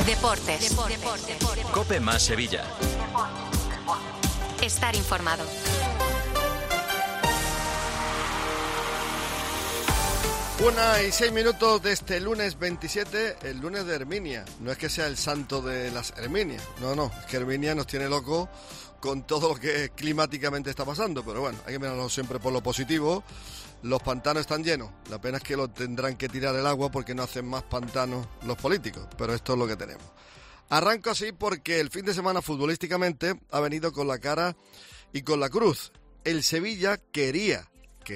Deportes. COPE más Sevilla. Estar informado. Una y 6 minutos de este lunes 27, el lunes de Herminia. No es que sea el santo de las Herminias, no, es que Herminia nos tiene locos con todo lo que climáticamente está pasando, pero bueno, hay que mirarlo siempre por lo positivo. Los pantanos están llenos, la pena es que lo tendrán que tirar el agua porque no hacen más pantanos los políticos, pero esto es lo que tenemos. Arranco así porque el fin de semana futbolísticamente ha venido con la cara y con la cruz. El Sevilla quería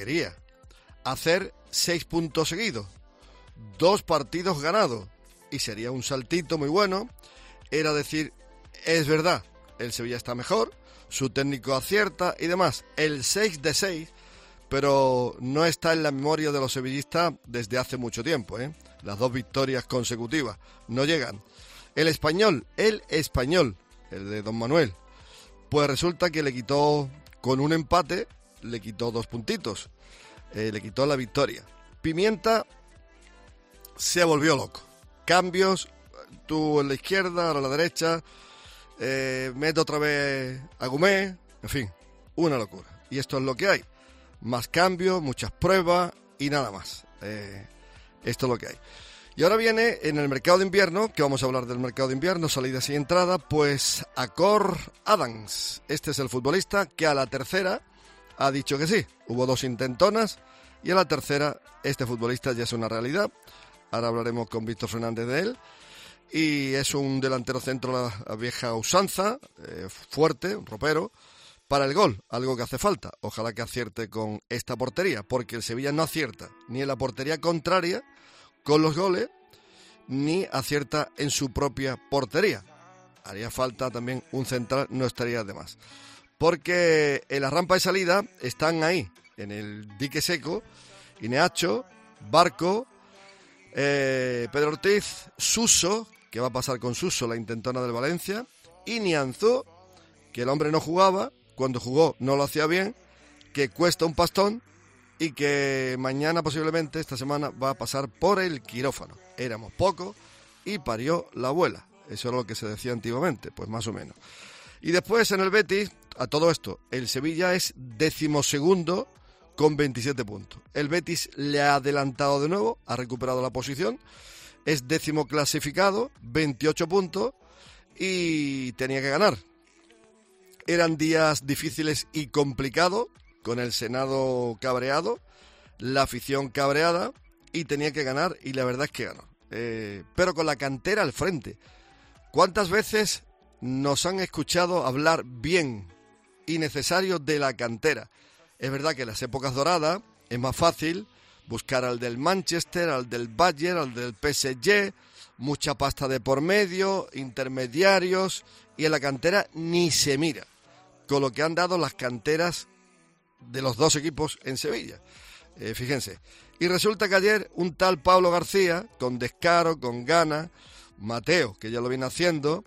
hacer 6 puntos seguidos, 2 partidos ganados, y sería un saltito muy bueno. Era decir, es verdad, el Sevilla está mejor, su técnico acierta y demás. El 6 de 6, pero no está en la memoria de los sevillistas desde hace mucho tiempo, ¿eh? Las 2 victorias consecutivas no llegan. El español, el de Don Manuel, pues resulta que le quitó, con un empate, le quitó 2 puntitos. Le quitó la victoria. Pimienta se volvió loco. Cambios, tú en la izquierda, ahora a la derecha, mete otra vez a Gumé, en fin, una locura. Y esto es lo que hay. Más cambios, muchas pruebas y nada más. Esto es lo que hay. Y ahora viene en el mercado de invierno, que vamos a hablar del mercado de invierno, salidas y entrada, pues Acor Adams. Este es el futbolista que a la tercera ha dicho que sí. Hubo 2 intentonas y a la tercera este futbolista ya es una realidad. Ahora hablaremos con Víctor Fernández de él. Y es un delantero centro a la vieja usanza, fuerte, un ropero, para el gol, algo que hace falta. Ojalá que acierte con esta portería, porque el Sevilla no acierta ni en la portería contraria con los goles, ni acierta en su propia portería. Haría falta también un central, no estaría de más. Porque en la rampa de salida están ahí, en el dique seco, Ineacho, Barco, Pedro Ortiz, Suso, que va a pasar con Suso, la intentona del Valencia, y Nianzú, que el hombre no jugaba, cuando jugó no lo hacía bien, que cuesta un pastón y que mañana posiblemente, esta semana, va a pasar por el quirófano. Éramos pocos y parió la abuela. Eso era lo que se decía antiguamente, pues más o menos. Y después en el Betis, a todo esto, el Sevilla es 12º con 27 puntos. El Betis le ha adelantado de nuevo, ha recuperado la posición, es 10º clasificado, 28 puntos y tenía que ganar. Eran días difíciles y complicados, con el Senado cabreado, la afición cabreada, y tenía que ganar, y la verdad es que ganó. Pero con la cantera al frente. ¿Cuántas veces nos han escuchado hablar bien y necesario de la cantera? Es verdad que en las épocas doradas es más fácil buscar al del Manchester, al del Bayern, al del PSG, mucha pasta de por medio, intermediarios, y en la cantera ni se mira, con lo que han dado las canteras de los 2 equipos en Sevilla. Fíjense. Y resulta que ayer un tal Pablo García, con descaro, con ganas, Mateo, que ya lo viene haciendo,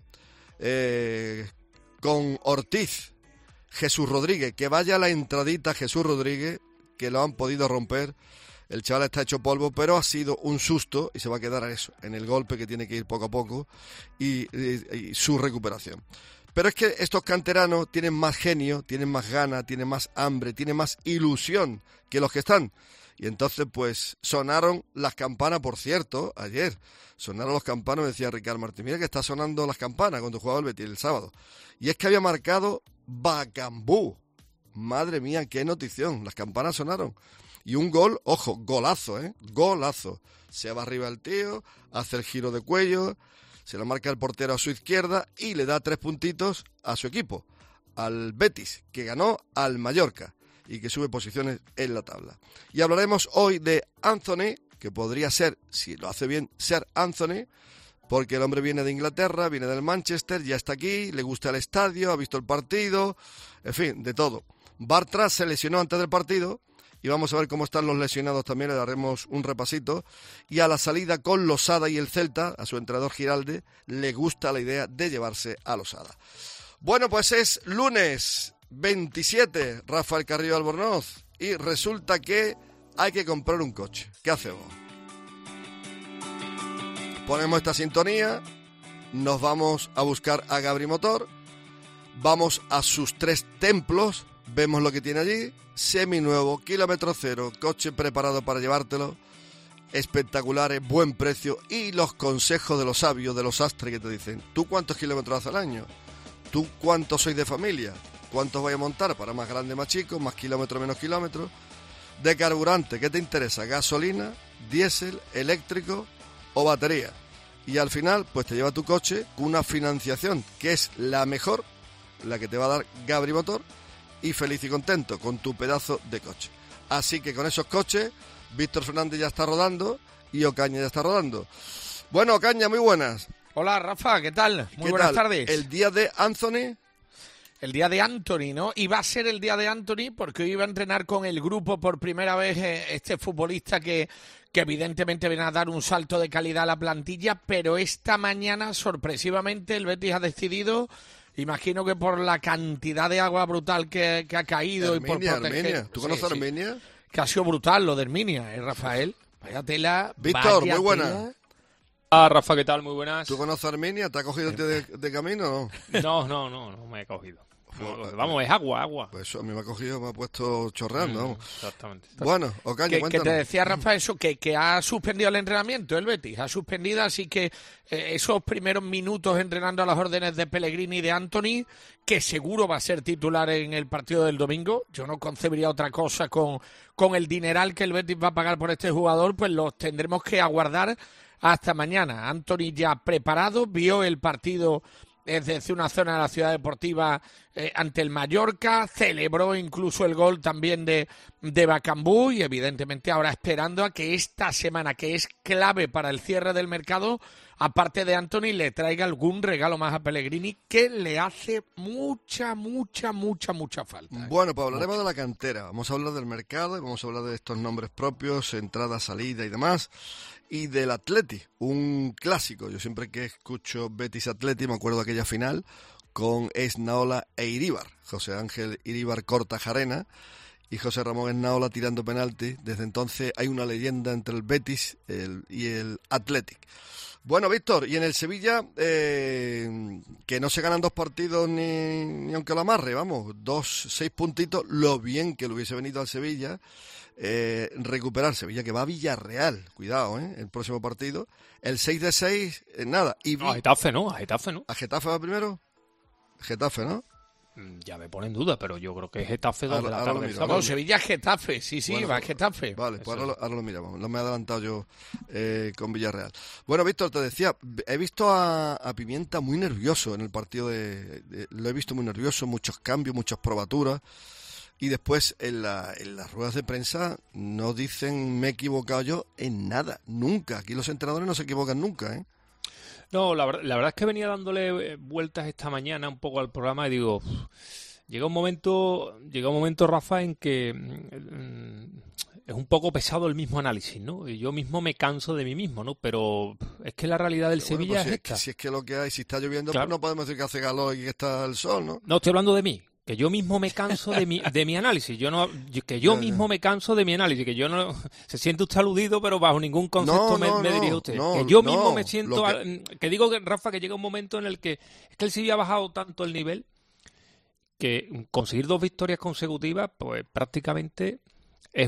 con Ortiz, Jesús Rodríguez, que vaya a la entradita Jesús Rodríguez, que lo han podido romper. El chaval está hecho polvo, pero ha sido un susto y se va a quedar a eso, en el golpe que tiene que ir poco a poco y su recuperación. Pero es que estos canteranos tienen más genio, tienen más ganas, tienen más hambre, tienen más ilusión que los que están. Y entonces pues sonaron las campanas, por cierto, ayer. Sonaron las campanas, me decía Ricardo Martín, mira que está sonando las campanas cuando jugaba el Betis el sábado. Y es que había marcado Bacambú. Madre mía, qué notición, las campanas sonaron. Y un gol, ojo, golazo, golazo. Se va arriba el tío, hace el giro de cuello, se lo marca el portero a su izquierda y le da 3 puntitos a su equipo, al Betis, que ganó al Mallorca y que sube posiciones en la tabla. Y hablaremos hoy de Anthony, que podría ser, si lo hace bien, ser Anthony, porque el hombre viene de Inglaterra, viene del Manchester, ya está aquí, le gusta el estadio, ha visto el partido, en fin, de todo. Bartra se lesionó antes del partido y vamos a ver cómo están los lesionados también, le daremos un repasito. Y a la salida con Losada y el Celta, a su entrenador Giralde, le gusta la idea de llevarse a Losada. Bueno, pues es lunes 27, Rafael Carrillo Albornoz, y resulta que hay que comprar un coche. ¿Qué hacemos? Ponemos esta sintonía nos vamos a buscar a Gabri Motor, vamos a sus 3 templos, vemos lo que tiene allí, seminuevo, kilómetro cero, coche preparado para llevártelo, espectaculares, buen precio y los consejos de los sabios, de los astres que te dicen, ¿tú cuántos kilómetros haces al año? ¿Tú cuántos sois de familia? ¿Cuántos vais a montar? Para más grande, más chico, más kilómetros, menos kilómetros. De carburante, ¿qué te interesa? ¿Gasolina, diésel, eléctrico o batería? Y al final, pues te lleva tu coche con una financiación que es la mejor, la que te va a dar Gabri Motor, y feliz y contento con tu pedazo de coche. Así que con esos coches, Víctor Fernández ya está rodando y Ocaña ya está rodando. Bueno, Ocaña, muy buenas. Hola, Rafa, ¿qué tal? Muy buenas tardes. El día de Anthony. El día de Anthony, ¿no? Y va a ser el día de Anthony porque hoy iba a entrenar con el grupo por primera vez este futbolista que evidentemente viene a dar un salto de calidad a la plantilla, pero esta mañana, sorpresivamente, el Betis ha decidido, imagino que por la cantidad de agua brutal que ha caído Herminia, y por proteger... Herminia. ¿Tú conoces a Herminia? Que ha sido brutal lo de Herminia, Rafael. Vaya tela. Víctor, vaya muy buena. tela. Ah, Rafa, ¿qué tal? Muy buenas. ¿Tú conoces a Herminia? ¿Te ha cogido el tío de camino o no? No me he cogido. Vamos, es agua. Pues eso, a mí me ha cogido, me ha puesto chorreando, vamos. Exactamente. Bueno, Ocaña, Que cuéntame. te decía, Rafa, eso, que ha suspendido el entrenamiento el Betis, ha suspendido, así que esos primeros minutos entrenando a las órdenes de Pellegrini y de Anthony, que seguro va a ser titular en el partido del domingo, yo no concebiría otra cosa con el dineral que el Betis va a pagar por este jugador, pues los tendremos que aguardar hasta mañana. Anthony ya preparado, vio el partido desde una zona de la ciudad deportiva ante el Mallorca, celebró incluso el gol también de Bakambu y evidentemente ahora esperando a que esta semana, que es clave para el cierre del mercado, aparte de Anthony, le traiga algún regalo más a Pellegrini que le hace mucha falta. Bueno, pues hablaremos de la cantera, vamos a hablar del mercado y vamos a hablar de estos nombres propios, entrada, salida y demás. Y del Atleti, un clásico. Yo siempre que escucho Betis Atleti me acuerdo de aquella final con Esnaola e Iríbar. José Ángel Iríbar corta jarena y José Ramón Esnaola tirando penalti. Desde entonces hay una leyenda entre el Betis y el Athletic. Bueno, Víctor, y en el Sevilla, que no se ganan 2 partidos ni aunque lo amarre, vamos, 6 puntitos, lo bien que le hubiese venido al Sevilla. Recuperar Sevilla, que va a Villarreal, cuidado, el próximo partido, el 6 de 6, nada. Y A Getafe no. ¿A Getafe va primero? Getafe, ¿no? Ya me pone en duda, pero yo creo que es Getafe 2 de la tarde. No, Sevilla-Getafe, sí, bueno, va a Getafe. Vale, pues ahora lo miramos, no me he adelantado yo con Villarreal. Bueno, Víctor, te decía, he visto a Pimienta muy nervioso en el partido lo he visto muy nervioso, muchos cambios, muchas probaturas. Y después en las ruedas de prensa no dicen me he equivocado yo en nada, nunca. Aquí los entrenadores no se equivocan nunca, ¿eh? No, la verdad es que venía dándole vueltas esta mañana un poco al programa y digo, llega un momento, Rafa, en que es un poco pesado el mismo análisis, ¿no? Y yo mismo me canso de mí mismo, ¿no? Pero es que la realidad del Sevilla pues es esta. Si es que lo que hay, si está lloviendo, claro, pues no podemos decir que hace calor y que está el sol, ¿no? No, estoy hablando de mí. Que yo mismo me canso de mi análisis. Yo mismo me canso de mi análisis. Que yo no... Se siente usted aludido, pero bajo ningún concepto me dirige usted. Que yo mismo me siento... Que digo, Rafa, que llega un momento en el que... Es que el Sevilla ha bajado tanto el nivel que conseguir 2 victorias consecutivas, pues prácticamente es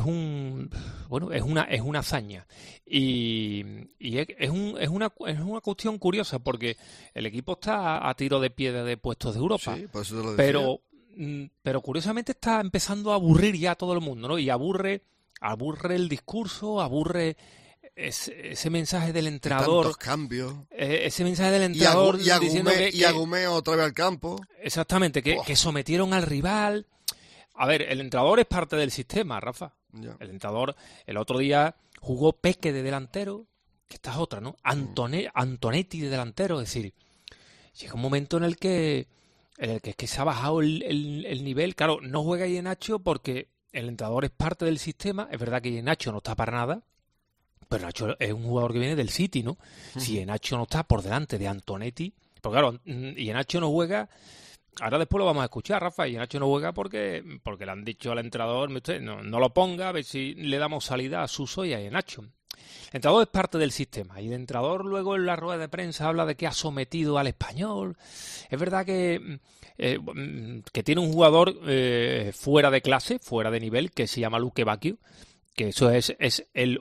una hazaña. Y es una cuestión curiosa porque el equipo está a tiro de piedra de puestos de Europa. Sí, por eso te lo decía. Pero curiosamente está empezando a aburrir ya a todo el mundo, ¿no? Y aburre el discurso, aburre ese mensaje del entrenador. Tantos cambios. Ese mensaje del entrenador diciendo y Agumé otra vez al campo. Exactamente, que sometieron al rival. A ver, el entrenador es parte del sistema, Rafa. Ya. El entrenador, el otro día jugó Peque de delantero, que esta es otra, ¿no? Antonetti de delantero, es decir, llega un momento en el que es que se ha bajado el nivel. Claro, no juega Iheanacho porque el entrenador es parte del sistema. Es verdad que Iheanacho no está para nada, pero Nacho es un jugador que viene del City, ¿no? Si Iheanacho no está por delante de Antonetti, pues claro, Iheanacho no juega. Ahora después lo vamos a escuchar, Rafa. Iheanacho no juega porque le han dicho al entrenador, usted no lo ponga, a ver si le damos salida a Suso y a Iheanacho. entrenador es parte del sistema. Y el entrenador luego en la rueda de prensa habla de que ha sometido al Español. Es verdad que tiene un jugador fuera de clase, fuera de nivel, que se llama Luque Bacchio, que eso es el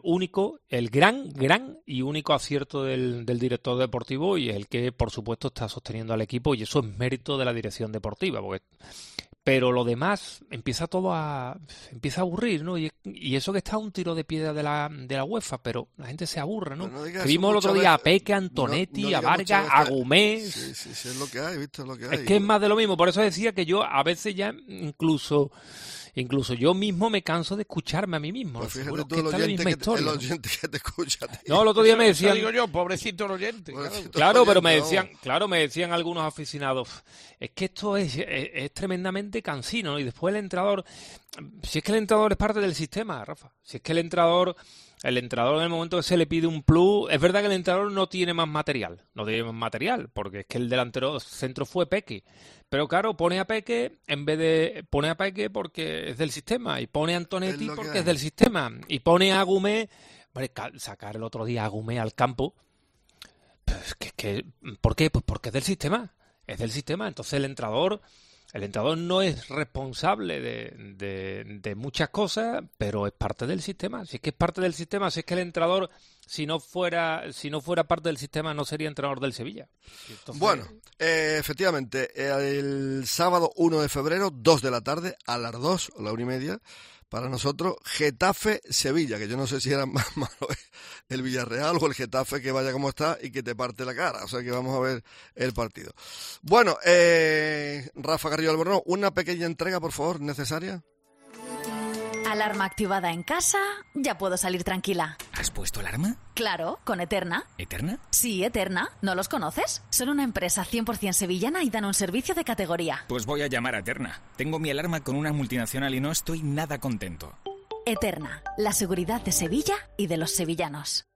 gran y único acierto del director deportivo, y el que por supuesto está sosteniendo al equipo, y eso es mérito de la dirección deportiva, pero lo demás empieza a aburrir, ¿no? Y eso que está a un tiro de piedra de la UEFA, pero la gente se aburre, ¿no? Que vimos el otro día a Peque, a Antonetti, a Vargas, a Gumés. Sí, es lo que hay, Víctor, es lo que hay. Es que es más de lo mismo, por eso decía que yo a veces ya incluso yo mismo me canso de escucharme a mí mismo. Pues fíjate tú, el oyente que te escucha. No, el otro día me decían... digo yo, pobrecito el oyente. Claro, pero me decían algunos aficionados, es que esto es tremendamente cansino, ¿no? Y después el entrenador, si es que el entrenador es parte del sistema, Rafa, si es que el entrenador en el momento que se le pide un plus, es verdad que el entrenador no tiene más material, porque es que el delantero centro fue Peque. Pero claro, pone a Peque porque es del sistema, y pone a Antonetti porque es del sistema, y pone a Gumé. Sacar el otro día a Gumé al campo, pues ¿por qué? Pues porque es del sistema, entonces el entrenador no es responsable de muchas cosas, pero es parte del sistema. Si es que es parte del sistema, si es que el entrenador, si no fuera parte del sistema, no sería entrenador del Sevilla. Entonces... Bueno, efectivamente, el sábado 1 de febrero, 2 de la tarde, a las 2, a la 1:30, para nosotros, Getafe-Sevilla, que yo no sé si era más malo el Villarreal o el Getafe, que vaya como está y que te parte la cara. O sea que vamos a ver el partido. Bueno, Rafa Carrillo Albornoz, una pequeña entrega, por favor, necesaria. Alarma activada en casa, ya puedo salir tranquila. ¿Has puesto alarma? Claro, con Eterna. ¿Eterna? Sí, Eterna. ¿No los conoces? Son una empresa 100% sevillana y dan un servicio de categoría. Pues voy a llamar a Eterna. Tengo mi alarma con una multinacional y no estoy nada contento. Eterna, la seguridad de Sevilla y de los sevillanos.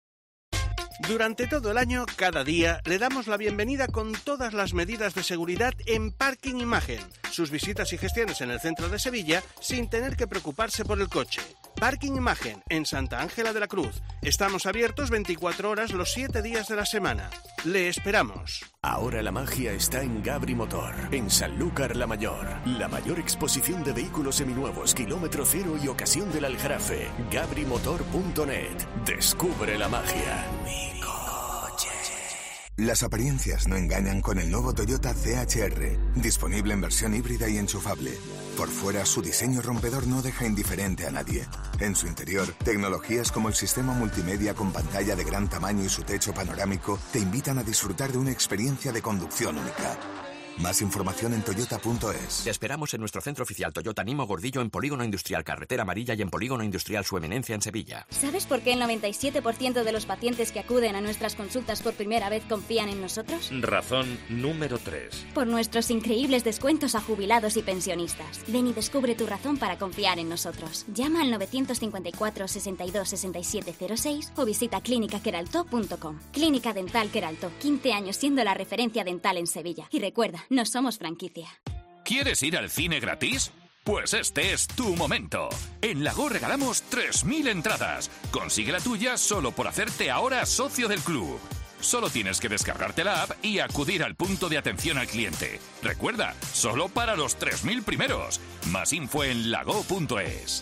Durante todo el año, cada día, le damos la bienvenida con todas las medidas de seguridad en Parking Imagen. Sus visitas y gestiones en el centro de Sevilla sin tener que preocuparse por el coche. Parking Imagen, en Santa Ángela de la Cruz. Estamos abiertos 24 horas los 7 días de la semana. Le esperamos. Ahora la magia está en Gabri Motor, en Sanlúcar la Mayor. La mayor exposición de vehículos seminuevos, kilómetro cero y ocasión del Aljarafe. GabriMotor.net. Descubre la magia. Mi coche. Las apariencias no engañan con el nuevo Toyota CHR, disponible en versión híbrida y enchufable. Por fuera, su diseño rompedor no deja indiferente a nadie. En su interior, tecnologías como el sistema multimedia con pantalla de gran tamaño y su techo panorámico te invitan a disfrutar de una experiencia de conducción única. Más información en toyota.es. Te esperamos en nuestro centro oficial Toyota Nimo Gordillo, en Polígono Industrial Carretera Amarilla y en Polígono Industrial Su Eminencia en Sevilla. ¿Sabes por qué el 97% de los pacientes que acuden a nuestras consultas por primera vez confían en nosotros? Razón número 3. Por nuestros increíbles descuentos a jubilados y pensionistas. Ven y descubre tu razón para confiar en nosotros. Llama al 954 62 67 06 o visita clínicaqueraltó.com. Clínica Dental Queraltó, 15 años siendo la referencia dental en Sevilla. Y recuerda, no somos franquicia. ¿Quieres ir al cine gratis? Pues este es tu momento. En Lago regalamos 3.000 entradas. Consigue la tuya solo por hacerte ahora socio del club. Solo tienes que descargarte la app y acudir al punto de atención al cliente. Recuerda, solo para los 3.000 primeros. Más info en lago.es.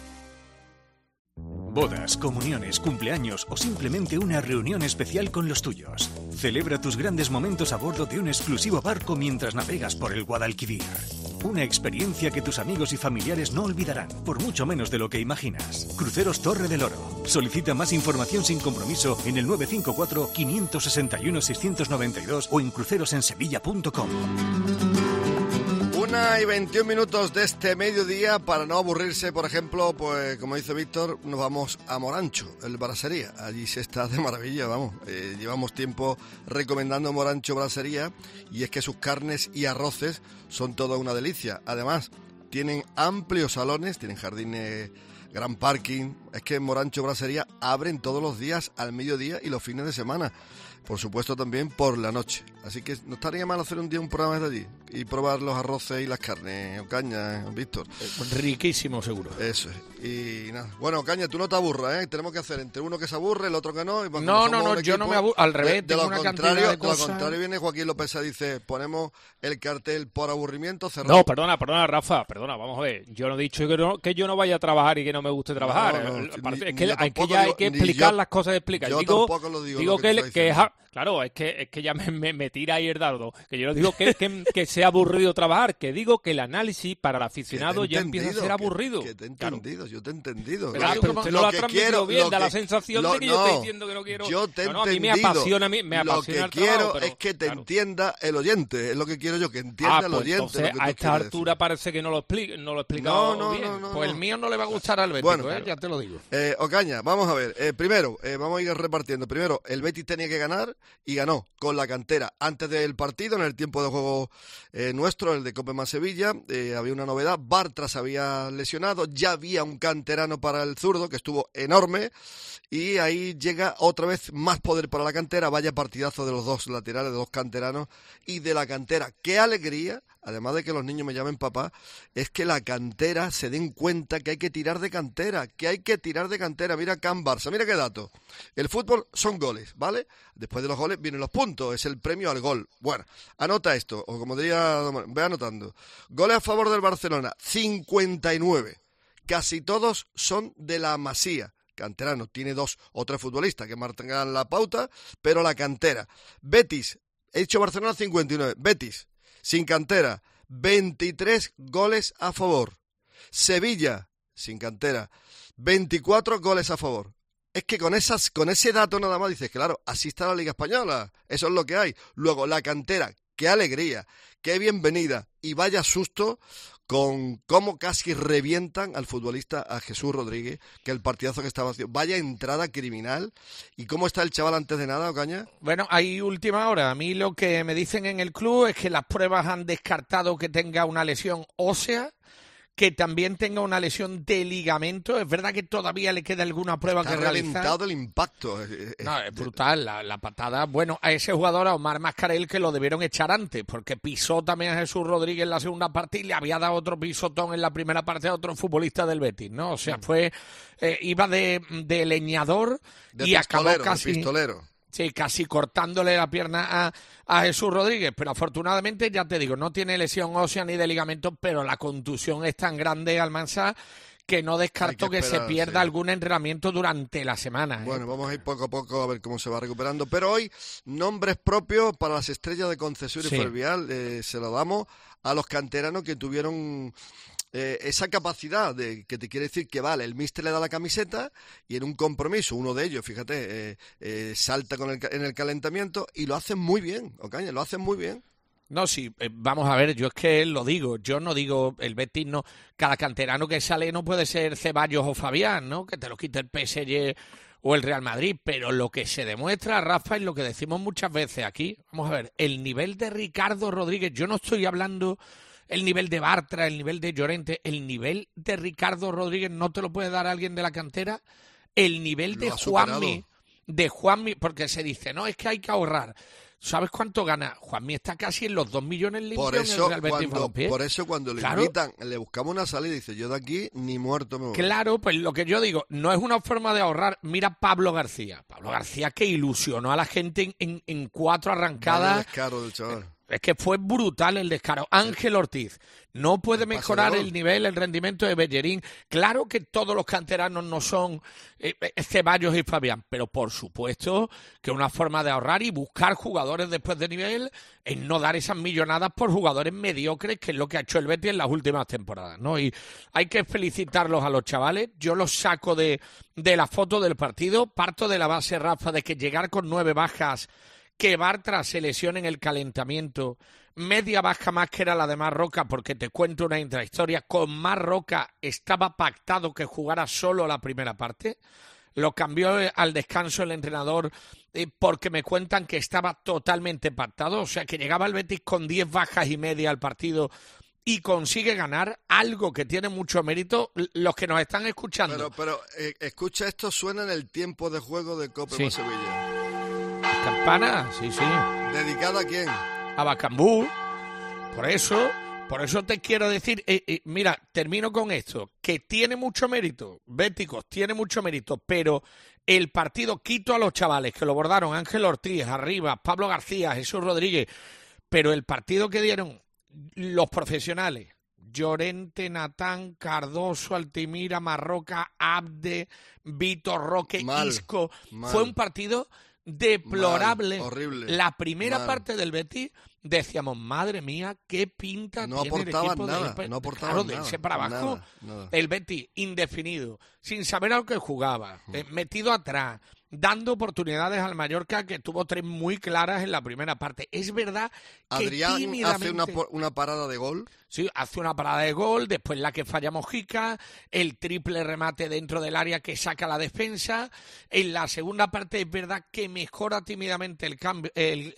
Bodas, comuniones, cumpleaños o simplemente una reunión especial con los tuyos. Celebra tus grandes momentos a bordo de un exclusivo barco mientras navegas por el Guadalquivir. Una experiencia que tus amigos y familiares no olvidarán, por mucho menos de lo que imaginas. Cruceros Torre del Oro. Solicita más información sin compromiso en el 954 561 692 o en crucerosensevilla.com. 1:21 de este mediodía. Para no aburrirse, por ejemplo, pues como dice Víctor, nos vamos a Morancho, el Brasería. Allí se está de maravilla, vamos. Llevamos tiempo recomendando Morancho Brasería y es que sus carnes y arroces son toda una delicia. Además, tienen amplios salones, tienen jardines gran parking. Es que Morancho Brasería abren todos los días al mediodía y los fines de semana. Por supuesto también por la noche. Así que no estaría mal hacer un día un programa desde allí y probar los arroces y las carnes. Ocaña, Víctor. Riquísimo, seguro. Eso es. Y nada. Bueno, Ocaña, tú no te aburras, ¿eh? Tenemos que hacer entre uno que se aburre, el otro que no. Y no, yo no me aburro. Al revés, tengo una cantidad de cosas. De lo contrario viene Joaquín López y dice, ponemos el cartel por aburrimiento cerrado. No, perdona, Rafa, vamos a ver. Yo no he dicho que yo no vaya a trababar y que no me guste trabajar. Es que ya hay que explicar las cosas de explicar. Yo tampoco lo digo. Digo que claro, es que ya me tira ahí el dardo. Que yo no digo que sea aburrido trabajar, que digo que el análisis para el aficionado ya empieza a ser aburrido. Que te he entendido, yo te he entendido. Pero usted no lo ha transmitido bien, da la sensación de que yo estoy diciendo que no quiero. Yo te he entendido. A mí me apasiona, Lo que quiero es que te entienda el oyente. Es lo que quiero yo, que entienda el oyente. Entonces, a esta altura parece que no lo he explicado bien. Pues el mío no le va a gustar al Betis, ya te lo digo. Ocaña, vamos a ver. Primero, vamos a ir repartiendo. Primero, el Betis tenía que ganar y ganó con la cantera. Antes del partido, en el tiempo de juego nuestro, el de Copa Sevilla, había una novedad. Bartra se había lesionado, ya había un canterano para el zurdo que estuvo enorme y ahí llega otra vez más poder para la cantera. Vaya partidazo de los dos laterales, de los canteranos y de la cantera. ¡Qué alegría! Además de que los niños me llamen papá, es que la cantera se den cuenta que hay que tirar de cantera, Mira Can Barça, mira qué dato. El fútbol son goles, ¿vale? Después de los goles vienen los puntos, es el premio al gol. Bueno, anota esto, o como diría, ve anotando. Goles a favor del Barcelona, 59. Casi todos son de la Masía. Canterano, tiene 2 o 3 futbolistas que marcan la pauta, pero la cantera. Betis, he dicho Barcelona 59, Betis. Sin cantera, 23 goles a favor. Sevilla, sin cantera, 24 goles a favor. Es que con ese dato nada más dices, claro, así está la Liga Española. Eso es lo que hay. Luego, la cantera, qué alegría, qué bienvenida. Y vaya susto con cómo casi revientan al futbolista, a Jesús Rodríguez, que el partidazo que estaba haciendo. Vaya entrada criminal. ¿Y cómo está el chaval antes de nada, Ocaña? Bueno, hay última hora. A mí lo que me dicen en el club es que las pruebas han descartado que tenga una lesión ósea, que también tenga una lesión de ligamento. Es verdad que todavía le queda alguna prueba que realizar. Está ralentado el impacto. No, es brutal la patada. Bueno, a ese jugador, a Omar Mascarell, que lo debieron echar antes, porque pisó también a Jesús Rodríguez en la segunda parte y le había dado otro pisotón en la primera parte a otro futbolista del Betis, ¿no? O sea, iba de leñador y acabó casi... De pistolero. Sí, casi cortándole la pierna a Jesús Rodríguez, pero afortunadamente, ya te digo, no tiene lesión ósea ni de ligamento, pero la contusión es tan grande, Almansa, que no descarto que se pierda algún entrenamiento durante la semana. Bueno, vamos a ir poco a poco a ver cómo se va recuperando, pero hoy nombres propios para las estrellas de Concesión y Fervial, se lo damos a los canteranos que tuvieron... esa capacidad de que te quiere decir que vale, el míster le da la camiseta y en un compromiso, uno de ellos, fíjate, salta en el calentamiento y lo hacen muy bien, Ocaña, lo hacen muy bien. No, sí, vamos a ver, yo es que lo digo, yo no digo, el Betis no, cada canterano que sale no puede ser Ceballos o Fabián, ¿no? Que te lo quite el PSG o el Real Madrid, pero lo que se demuestra, Rafa, es lo que decimos muchas veces aquí, vamos a ver, el nivel de Ricardo Rodríguez, yo no estoy hablando... El nivel de Bartra, el nivel de Llorente, el nivel de Ricardo Rodríguez no te lo puede dar alguien de la cantera. El nivel de Juanmi, porque se dice, no, es que hay que ahorrar. ¿Sabes cuánto gana? Juanmi está casi en los 2 millones limpios en el Real Betis Balompié. Por eso cuando le invitan, le buscamos una salida y dice, yo de aquí ni muerto me voy. Claro, pues lo que yo digo, no es una forma de ahorrar. Mira Pablo García. Pablo García que ilusionó a la gente en 4 arrancadas. Vale, descaro del chaval. Es que fue brutal el descaro. Ángel Ortiz no puede mejorar el nivel, el rendimiento de Bellerín. Claro que todos los canteranos no son Ceballos y Fabián, pero por supuesto que una forma de ahorrar y buscar jugadores después de nivel es no dar esas millonadas por jugadores mediocres, que es lo que ha hecho el Betis en las últimas temporadas, ¿no? Y hay que felicitarlos a los chavales. Yo los saco de la foto del partido. Parto de la base, Rafa, de que llegar con 9 bajas, que Bartra se lesione en el calentamiento, media baja más que era la de Marroca, porque te cuento una intrahistoria, con Marroca estaba pactado que jugara solo la primera parte, lo cambió al descanso el entrenador porque me cuentan que estaba totalmente pactado, o sea que llegaba el Betis con 10 bajas y media al partido y consigue ganar algo que tiene mucho mérito. Los que nos están escuchando. Pero escucha esto, suena en el tiempo de juego de Copa de Sevilla. Campana, sí. ¿Dedicada a quién? A Bakambu. Por eso te quiero decir, mira, termino con esto, que tiene mucho mérito, Béticos, tiene mucho mérito, pero el partido, quito a los chavales que lo bordaron, Ángel Ortiz, Arribas, Pablo García, Jesús Rodríguez, pero el partido que dieron los profesionales, Llorente, Natán, Cardoso, Altimira, Marroca, Abde, Vitor Roque, Isco, fue un partido deplorable. Horrible. La primera parte del Betis decíamos, madre mía, qué pinta no tiene el equipo nada, de no aportaban de nada, ese para abajo. Nada. El Betis indefinido, sin saber a lo que jugaba, metido atrás, dando oportunidades al Mallorca, que tuvo 3 muy claras en la primera parte. Es verdad que Adrián tímidamente hace una parada de gol. Sí, hace una parada de gol, después la que falla Mojica, el triple remate dentro del área que saca la defensa. En la segunda parte es verdad que mejora tímidamente el cambio,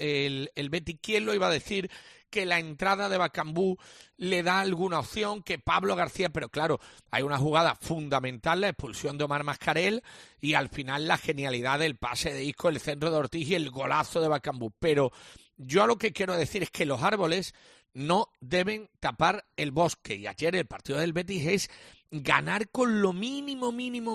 el Betis. ¿Quién lo iba a decir? Que la entrada de Bakambu le da alguna opción, que Pablo García, pero claro, hay una jugada fundamental, la expulsión de Omar Mascarell, y al final la genialidad del pase de Isco, el centro de Ortiz y el golazo de Bakambu. Pero yo a lo que quiero decir es que los árboles no deben tapar el bosque, y ayer el partido del Betis es ganar con lo mínimo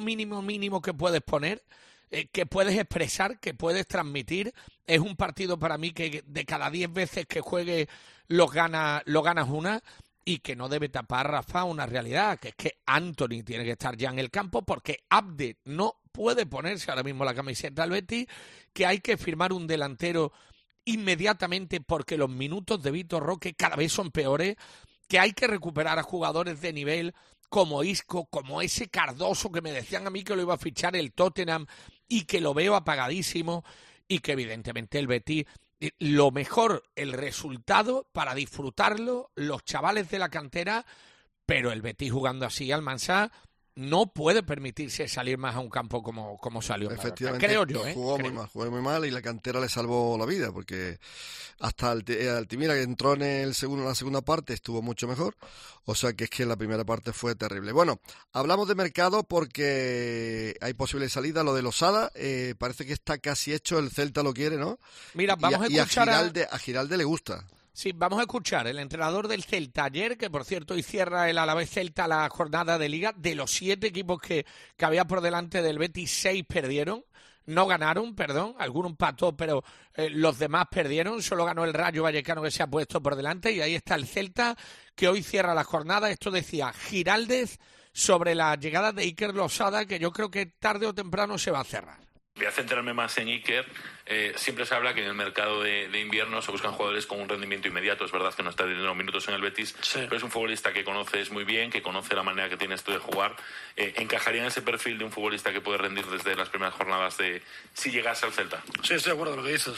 que puedes poner, que puedes expresar, que puedes transmitir. Es un partido para mí que de cada 10 veces que juegue lo ganas una, y que no debe tapar, Rafa, una realidad, que es que Anthony tiene que estar ya en el campo, porque Abde no puede ponerse ahora mismo la camiseta del Betis, que hay que firmar un delantero inmediatamente porque los minutos de Vitor Roque cada vez son peores, que hay que recuperar a jugadores de nivel como Isco, como ese Cardoso que me decían a mí que lo iba a fichar el Tottenham y que lo veo apagadísimo, y que evidentemente el Betis, lo mejor, el resultado para disfrutarlo, los chavales de la cantera, pero el Betis jugando así, Almansa no puede permitirse salir más a un campo como salió. Efectivamente, creo yo. Jugó muy mal y la cantera le salvó la vida, porque hasta Altimira, que entró en la segunda parte, estuvo mucho mejor. O sea que es que la primera parte fue terrible. Bueno, hablamos de mercado porque hay posible salida. Lo de Losada, parece que está casi hecho, el Celta lo quiere, ¿no? Mira, vamos a escuchar a Giralde le gusta. Sí, vamos a escuchar el entrenador del Celta ayer, que por cierto hoy cierra el Alavés Celta la jornada de Liga. De los 7 equipos que había por delante del Betis, 6 perdieron. No ganaron, alguno empató, pero los demás perdieron. Solo ganó el Rayo Vallecano, que se ha puesto por delante, y ahí está el Celta, que hoy cierra la jornada. Esto decía Giraldez sobre la llegada de Iker Losada, que yo creo que tarde o temprano se va a cerrar. Voy a centrarme más en Iker. Siempre se habla que en el mercado de invierno se buscan jugadores con un rendimiento inmediato. Es verdad que no está teniendo minutos en el Betis, pero es un futbolista que conoces muy bien, que conoce la manera que tienes tú de jugar. ¿Encajaría en ese perfil de un futbolista que puede rendir desde las primeras jornadas si llegase al Celta? Sí, estoy de acuerdo con lo que dices.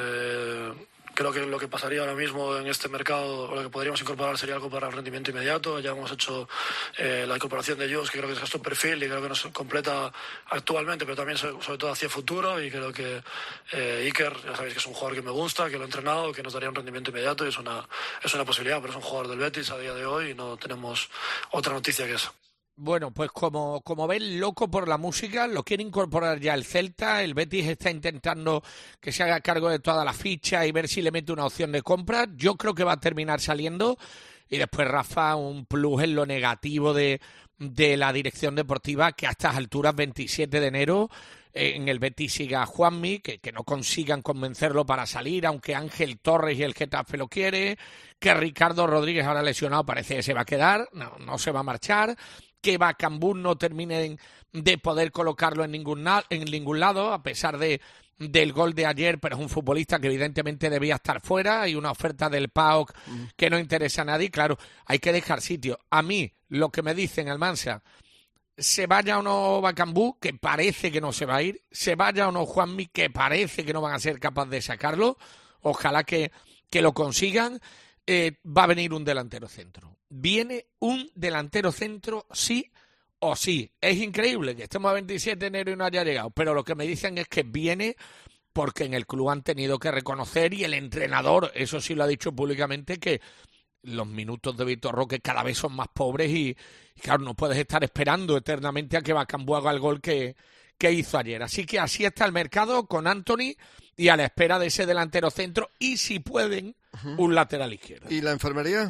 Creo que lo que pasaría ahora mismo en este mercado, o lo que podríamos incorporar, sería algo para el rendimiento inmediato. Ya hemos hecho la incorporación de Just, que creo que es un perfil y creo que nos completa actualmente, pero también sobre todo hacia futuro. Y creo que Iker, ya sabéis que es un jugador que me gusta, que lo he entrenado, que nos daría un rendimiento inmediato, y es una posibilidad, pero es un jugador del Betis a día de hoy y no tenemos otra noticia que esa. Bueno, pues como ven, loco por la música, lo quiere incorporar ya el Celta. El Betis está intentando que se haga cargo de toda la ficha y ver si le mete una opción de compra. Yo creo que va a terminar saliendo. Y después, Rafa, un plus en lo negativo de la dirección deportiva, que a estas alturas, 27 de enero, en el Betis siga Juanmi, que no consigan convencerlo para salir, aunque Ángel Torres y el Getafe lo quiere, que Ricardo Rodríguez, ahora lesionado, parece que se va a quedar, no se va a marchar, que Bakambu no termine de poder colocarlo en ningún lado, a pesar del gol de ayer, pero es un futbolista que evidentemente debía estar fuera. Hay una oferta del PAOK que no interesa a nadie. Claro, hay que dejar sitio. A mí, lo que me dicen, Almansa, se vaya o no Bakambu, que parece que no se va a ir, se vaya o no Juanmi, que parece que no van a ser capaces de sacarlo, ojalá que lo consigan. Va a venir un delantero centro. Viene un delantero centro sí o sí. Es increíble que estemos a 27 de enero y no haya llegado, pero lo que me dicen es que viene porque en el club han tenido que reconocer, y el entrenador, eso sí lo ha dicho públicamente, que los minutos de Vitor Roque cada vez son más pobres y claro, no puedes estar esperando eternamente a que Bakambu haga el gol que hizo ayer. Así que así está el mercado con Antony y a la espera de ese delantero centro y, si pueden, un lateral izquierdo. ¿Y la enfermería?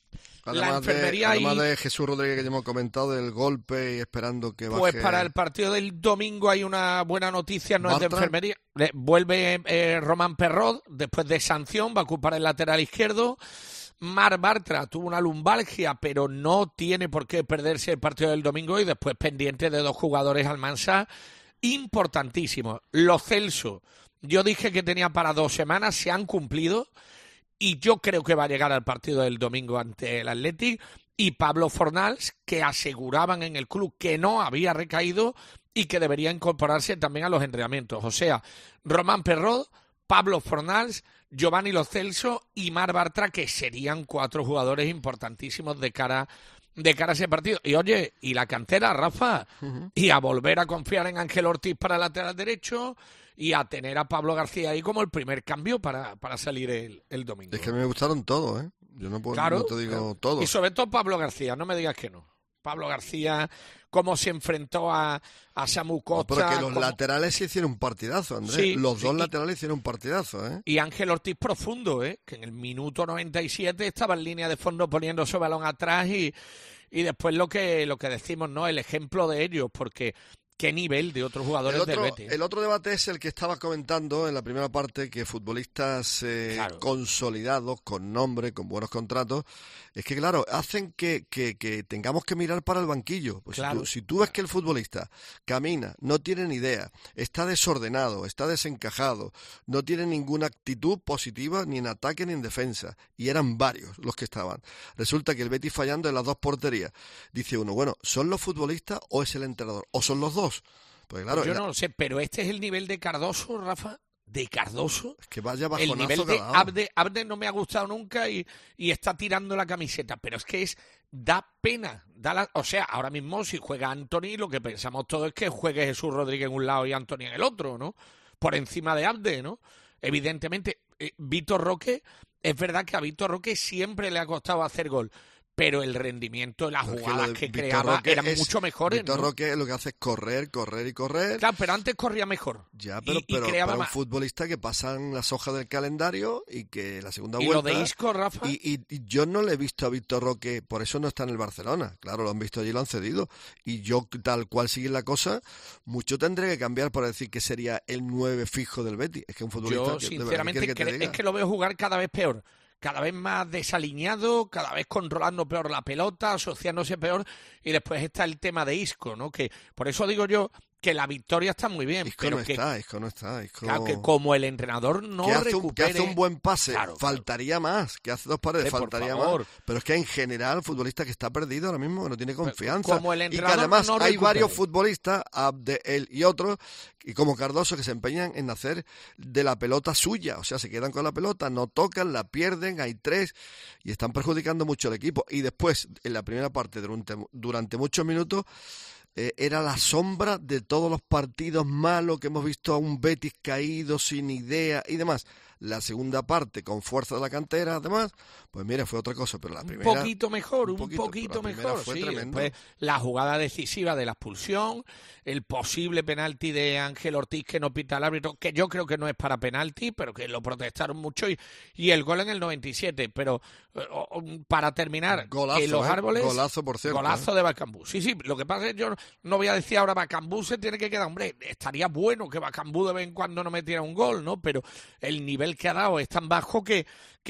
Además de Jesús Rodríguez, que ya hemos comentado, del golpe y esperando que baje. Pues para el partido del domingo hay una buena noticia, no ¿Bartra? Es de enfermería. Vuelve Román Perrot, después de sanción, va a ocupar el lateral izquierdo. Marc Bartra tuvo una lumbalgia, pero no tiene por qué perderse el partido del domingo, y después pendiente de 2 jugadores Almansa importantísimos. Lo Celso, yo dije que tenía para 2 semanas, se han cumplido. Y yo creo que va a llegar al partido del domingo ante el Athletic. Y Pablo Fornals, que aseguraban en el club que no había recaído y que debería incorporarse también a los entrenamientos. O sea, Román Perrot, Pablo Fornals, Giovanni Lo Celso y Marc Bartra, que serían 4 jugadores importantísimos de cara a ese partido. Y oye, y la cantera, Rafa, y a volver a confiar en Ángel Ortiz para el lateral derecho y a tener a Pablo García ahí como el primer cambio para salir el domingo. Es que me gustaron todos, ¿eh? Yo no te digo todo. Y sobre todo Pablo García, no me digas que no. Pablo García, cómo se enfrentó a Samu Costa. No, pero que los laterales sí hicieron un partidazo, Andrés. Sí, los dos laterales hicieron un partidazo, ¿eh? Y Ángel Ortiz profundo, que en el minuto 97 estaba en línea de fondo poniendo su balón atrás y después lo que decimos, ¿no? El ejemplo de ellos, porque qué nivel de otros jugadores del Betis. El otro debate es el que estaba comentando en la primera parte, que futbolistas consolidados, con nombre, con buenos contratos, es que, claro, hacen que tengamos que mirar para el banquillo. Pues claro. Si tú ves que el futbolista camina, no tiene ni idea, está desordenado, está desencajado, no tiene ninguna actitud positiva ni en ataque ni en defensa, y eran varios los que estaban. Resulta que el Betis fallando en las 2 porterías. Dice uno, bueno, ¿son los futbolistas o es el entrenador? ¿O son los dos? Pues claro, yo no lo sé, pero este es el nivel de Cardoso, Rafa. De Cardoso. Es que vaya bajonazo. El nivel de Abde no me ha gustado nunca y está tirando la camiseta, pero es que da pena. O sea, ahora mismo si juega Antony, lo que pensamos todos es que juegue Jesús Rodríguez en un lado y Antony en el otro, ¿no? Por encima de Abde, ¿no? Evidentemente, Vitor Roque, es verdad que a Vitor Roque siempre le ha costado hacer gol, pero el rendimiento, las jugadas que creaba eran mucho mejores. Vitor Roque lo que hace es correr. Claro, pero antes corría mejor. Ya, pero creaba para más. Un futbolista que pasan las hojas del calendario y que la segunda vuelta... ¿Y lo de Isco, Rafa? Y yo no le he visto a Vitor Roque, por eso no está en el Barcelona. Claro, lo han visto allí y lo han cedido. Y yo, tal cual sigue la cosa, mucho tendré que cambiar para decir que sería el 9 fijo del Betis. Es que un futbolista... Yo, sinceramente, es que lo veo jugar cada vez peor. Cada vez más desaliñado, cada vez controlando peor la pelota, asociándose peor, y después está el tema de Isco, ¿no? Que por eso digo yo que la victoria está muy bien, Isco pero Isco no está. Claro, que como el entrenador no recupere... Que hace un buen pase, claro, faltaría más, que hace 2 paredes, faltaría más. Pero es que en general el futbolista que está perdido ahora mismo, que no tiene confianza. Como el y entrenador que además no hay varios futbolistas, Abde, él y otros, y como Cardoso, que se empeñan en hacer de la pelota suya. O sea, se quedan con la pelota, no tocan, la pierden, hay 3, y están perjudicando mucho al equipo. Y después, en la primera parte, durante muchos minutos, era la sombra de todos los partidos malos que hemos visto a un Betis caído, sin idea y demás. La segunda parte, con fuerza de la cantera, además, pues mira, fue otra cosa, pero la primera... Un poquito mejor, fue sí. Tremendo. Después, la jugada decisiva de la expulsión, el posible penalti de Ángel Ortiz que no pita el árbitro, que yo creo que no es para penalti, pero que lo protestaron mucho, y el gol en el 97, pero para terminar, golazo, que los árboles... Golazo, por cierto. Golazo de Bakambu. Sí, lo que pasa es que yo no voy a decir ahora Bakambu se tiene que quedar, hombre, estaría bueno que Bakambu de vez en cuando no metiera un gol, ¿no? Pero el nivel que ha dado es tan bajo que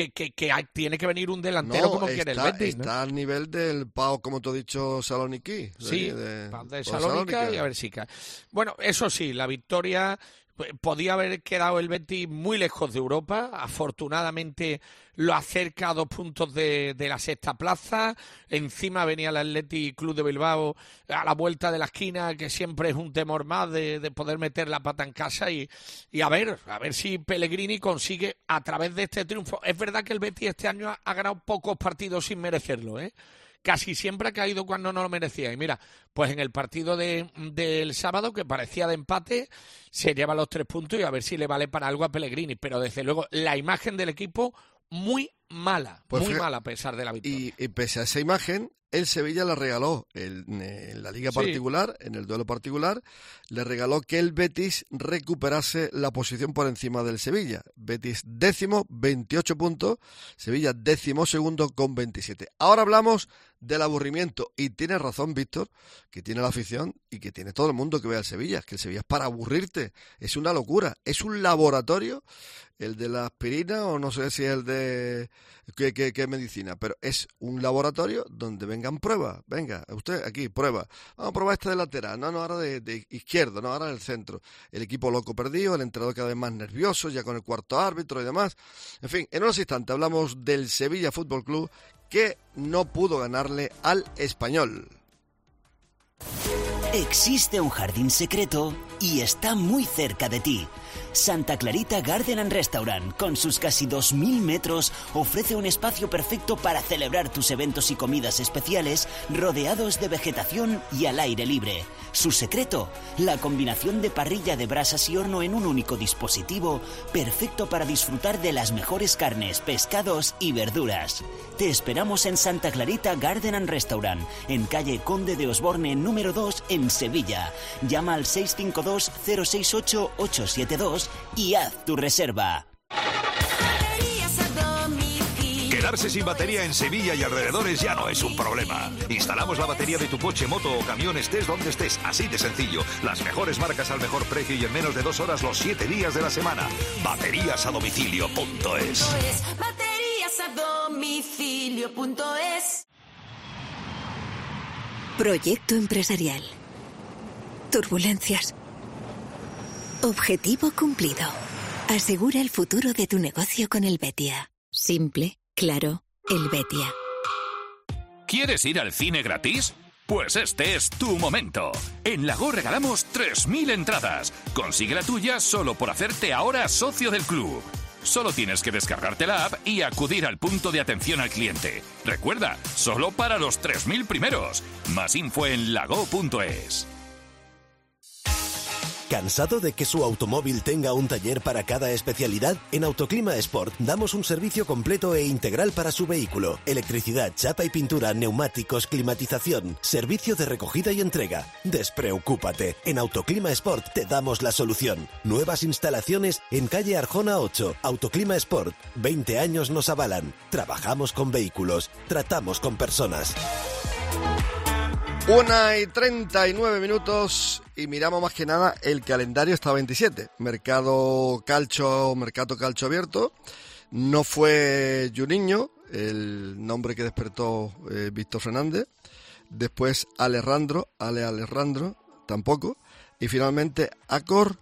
tiene que venir un delantero como quiere el Betis, ¿no? Está al nivel del Pau, como te he dicho, Saloniki. Sí, de Salónica y a ver si cae. Bueno, eso sí, la victoria... Podía haber quedado el Betis muy lejos de Europa. Afortunadamente lo acerca a 2 puntos de la 6ª plaza. Encima venía el Athletic Club de Bilbao a la vuelta de la esquina, que siempre es un temor más de poder meter la pata en casa. Y a ver si Pellegrini consigue a través de este triunfo. Es verdad que el Betis este año ha ganado pocos partidos sin merecerlo, Casi siempre ha caído cuando no lo merecía. Y mira, pues en el partido del sábado, que parecía de empate, se lleva los 3 puntos y a ver si le vale para algo a Pellegrini. Pero desde luego, la imagen del equipo muy mala, pues muy mala a pesar de la victoria. Y pese a esa imagen, el Sevilla le regaló en la liga particular, en el duelo particular, le regaló que el Betis recuperase la posición por encima del Sevilla. Betis 10º, 28 puntos, Sevilla 12º con 27. Ahora hablamos del aburrimiento, y tiene razón Víctor, que tiene la afición y que tiene todo el mundo que ve al Sevilla, que el Sevilla es para aburrirte, es una locura, es un laboratorio, el de la aspirina o no sé si es el de qué medicina, pero es un laboratorio donde vengan pruebas, venga, usted aquí, prueba, vamos a probar esta de lateral, no, ahora de izquierdo, no, ahora del centro, el equipo loco perdido, el entrenador cada vez más nervioso, ya con el cuarto árbitro y demás, en fin, en unos instantes hablamos del Sevilla Fútbol Club, que no pudo ganarle al Español. Existe un jardín secreto y está muy cerca de ti. Santa Clarita Garden and Restaurant, con sus casi 2.000 metros, ofrece un espacio perfecto para celebrar tus eventos y comidas especiales, rodeados de vegetación y al aire libre. Su secreto, la combinación de parrilla de brasas y horno en un único dispositivo, perfecto para disfrutar de las mejores carnes, pescados y verduras. Te esperamos en Santa Clarita Garden and Restaurant, en calle Conde de Osborne número 2 en Sevilla. Llama al 652-068-872 y haz tu reserva. Quedarse sin batería en Sevilla y alrededores ya no es un problema. Instalamos la batería de tu coche, moto o camión, estés donde estés, así de sencillo. Las mejores marcas al mejor precio y en menos de 2 horas los 7 días de la semana. Bateriasadomicilio.es. Bateriasadomicilio.es. Proyecto empresarial. Turbulencias. Objetivo cumplido. Asegura el futuro de tu negocio con Helvetia. Simple, claro, Helvetia. ¿Quieres ir al cine gratis? Pues este es tu momento. En Lago regalamos 3.000 entradas. Consigue la tuya solo por hacerte ahora socio del club. Solo tienes que descargarte la app y acudir al punto de atención al cliente. Recuerda, solo para los 3.000 primeros. Más info en lago.es. ¿Cansado de que su automóvil tenga un taller para cada especialidad? En Autoclima Sport damos un servicio completo e integral para su vehículo. Electricidad, chapa y pintura, neumáticos, climatización, servicio de recogida y entrega. Despreocúpate, en Autoclima Sport te damos la solución. Nuevas instalaciones en calle Arjona 8. Autoclima Sport, 20 años nos avalan. Trabajamos con vehículos, tratamos con personas. 1:39 y miramos más que nada el calendario hasta 27. Mercado calcio abierto. No fue Juninho, el nombre que despertó Víctor Fernández. Después Alejandro tampoco. Y finalmente Acor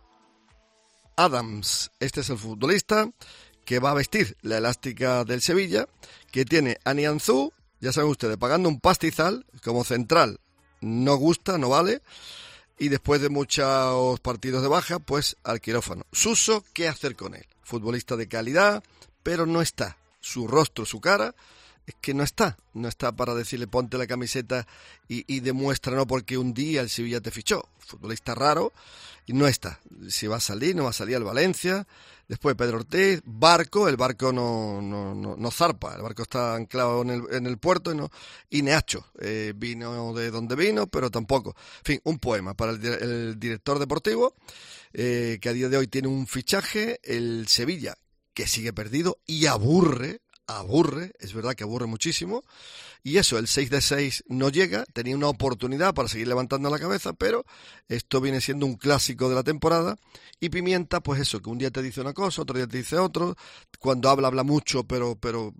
Adams. Este es el futbolista que va a vestir la elástica del Sevilla, que tiene a Nianzú, ya saben ustedes, pagando un pastizal como central. No gusta, no vale, y después de muchos partidos de baja, pues al quirófano. Suso, ¿qué hacer con él? Futbolista de calidad, pero no está. Su rostro, su cara, es que no está para decirle ponte la camiseta y demuéstranos porque un día el Sevilla te fichó. Futbolista raro, y no está. Si va a salir, no va a salir al Valencia. Después Pedro Ortiz, el barco no zarpa, el barco está anclado en el puerto y Neacho, vino de donde vino, pero tampoco. En fin, un poema para el director deportivo, que a día de hoy tiene un fichaje, el Sevilla, que sigue perdido y aburre, es verdad que aburre muchísimo, y eso, el 6 de 6 no llega, tenía una oportunidad para seguir levantando la cabeza, pero esto viene siendo un clásico de la temporada, y Pimienta, pues eso, que un día te dice una cosa, otro día te dice otro, cuando habla mucho, pero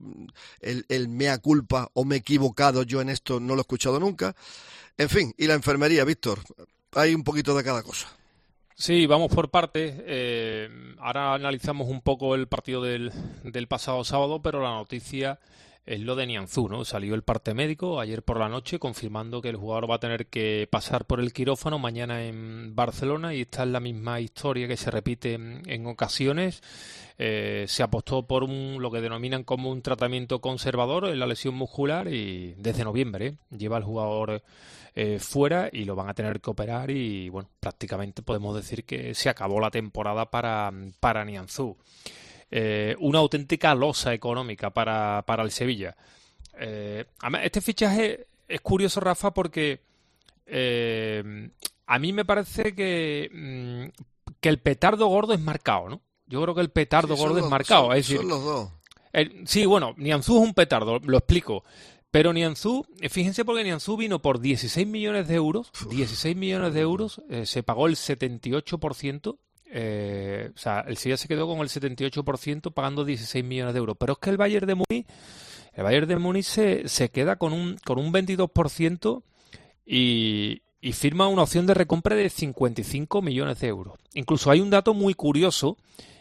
el mea culpa o me he equivocado yo en esto no lo he escuchado nunca, en fin, y la enfermería, Víctor, hay un poquito de cada cosa. Sí, vamos por partes. Ahora analizamos un poco el partido del pasado sábado, pero la noticia es lo de Nianzú, ¿no? Salió el parte médico ayer por la noche confirmando que el jugador va a tener que pasar por el quirófano mañana en Barcelona, y esta es la misma historia que se repite en ocasiones. Se apostó por lo que denominan como un tratamiento conservador en la lesión muscular, y desde noviembre lleva al jugador fuera y lo van a tener que operar, y bueno, prácticamente podemos decir que se acabó la temporada para Nianzú. una auténtica losa económica para el Sevilla. Además, este fichaje es curioso, Rafa, porque a mí me parece que el petardo gordo es marcado, ¿no? Yo creo que el petardo gordo es marcado. Es decir, son los dos. Sí, bueno, Nianzú es un petardo, lo explico. Pero Nianzú, fíjense, porque Nianzú vino por 16 millones de euros. 16 millones de euros, se pagó el 78%. O sea, el Sevilla se quedó con el 78% pagando 16 millones de euros. Pero es que el Bayern de Múnich se queda con un 22% y firma una opción de recompra de 55 millones de euros. Incluso hay un dato muy curioso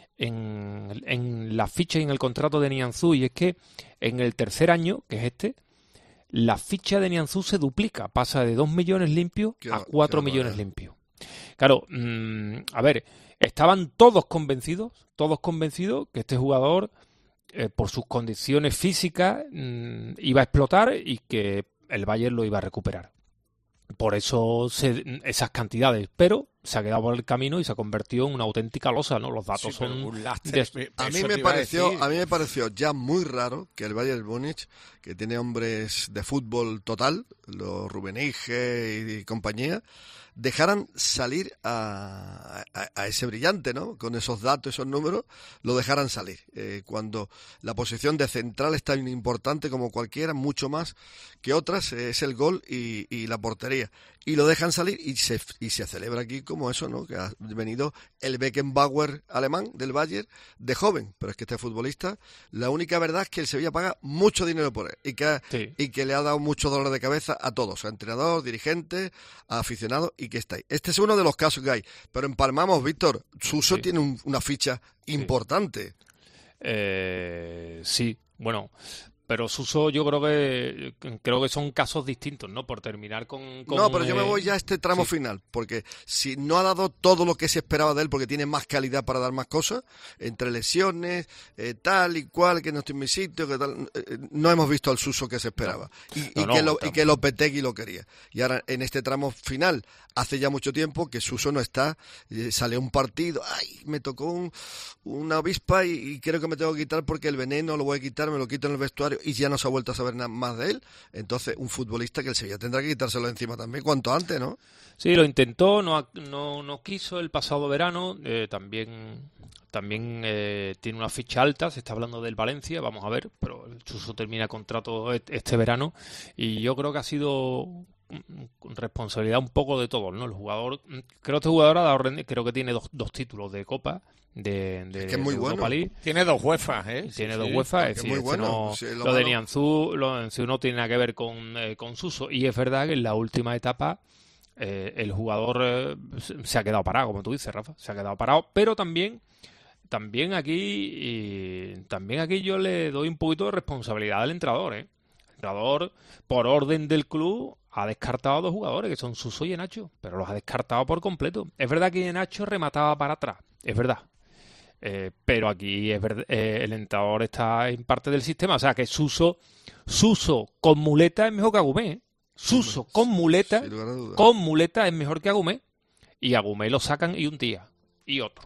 en la ficha y en el contrato de Nianzú, y es que en el tercer año, que es este, la ficha de Nianzú se duplica, pasa de 2 millones limpios a 4 millones limpios. Claro, a ver, estaban todos convencidos que este jugador, por sus condiciones físicas, iba a explotar y que el Bayern lo iba a recuperar. Por eso esas cantidades, pero se ha quedado por el camino y se ha convertido en una auténtica losa, ¿no? Los datos son un lastre. A mí me pareció ya muy raro que el Bayern Múnich, que tiene hombres de fútbol total, los Rummenigge y compañía, dejaran salir a ese brillante, ¿no? Con esos datos, esos números, lo dejaran salir. Cuando la posición de central es tan importante como cualquiera, mucho más que otras, es el gol y la portería. Y lo dejan salir y se celebra aquí como eso, ¿no? Que ha venido el Beckenbauer alemán del Bayern de joven. Pero es que este futbolista, la única verdad es que el Sevilla paga mucho dinero por él y que le ha dado mucho dolor de cabeza a todos, a entrenador, dirigentes, a aficionados, y que está ahí. Este es uno de los casos que hay. Pero empalmamos, Víctor, Suso tiene una ficha importante. Sí, bueno... Pero Suso, yo creo que son casos distintos, ¿no? Por terminar con no, pero yo me voy ya a este tramo final, porque si no ha dado todo lo que se esperaba de él, porque tiene más calidad para dar más cosas, entre lesiones, tal y cual, que no estoy en mi sitio, que tal, no hemos visto al Suso que se esperaba. Y que Lopetegui lo quería. Y ahora, en este tramo final, hace ya mucho tiempo que Suso no está, sale un partido, me tocó una avispa y creo que me tengo que quitar porque el veneno lo voy a quitar, me lo quito en el vestuario, y ya no se ha vuelto a saber nada más de él. Entonces, un futbolista que el Sevilla tendrá que quitárselo encima también, cuanto antes, ¿no? Sí, lo intentó, no quiso el pasado verano. También tiene una ficha alta, se está hablando del Valencia, vamos a ver, pero el Suso termina contrato este verano, y yo creo que ha sido responsabilidad un poco de todos, ¿no? El jugador, creo que este jugador ha dado, creo que tiene dos títulos de Copa, es que es muy bueno. League. Tiene 2 UEFA, Tiene 2 UEFA, es decir, bueno. Lo de Nianzú no tiene nada que ver con Suso, y es verdad que en la última etapa el jugador se ha quedado parado, como tú dices, Rafa, se ha quedado parado, pero también aquí yo le doy un poquito de responsabilidad al entrenador, El entrenador, por orden del club, ha descartado a 2 jugadores, que son Suso y Enacho, pero los ha descartado por completo. Es verdad que Enacho remataba para atrás, es verdad. Pero aquí es verdad, el entrenador está en parte del sistema. O sea, que Suso con muleta es mejor que Agumé. Suso con muleta es mejor que Agumé. Y Agumé lo sacan y un día, y otro.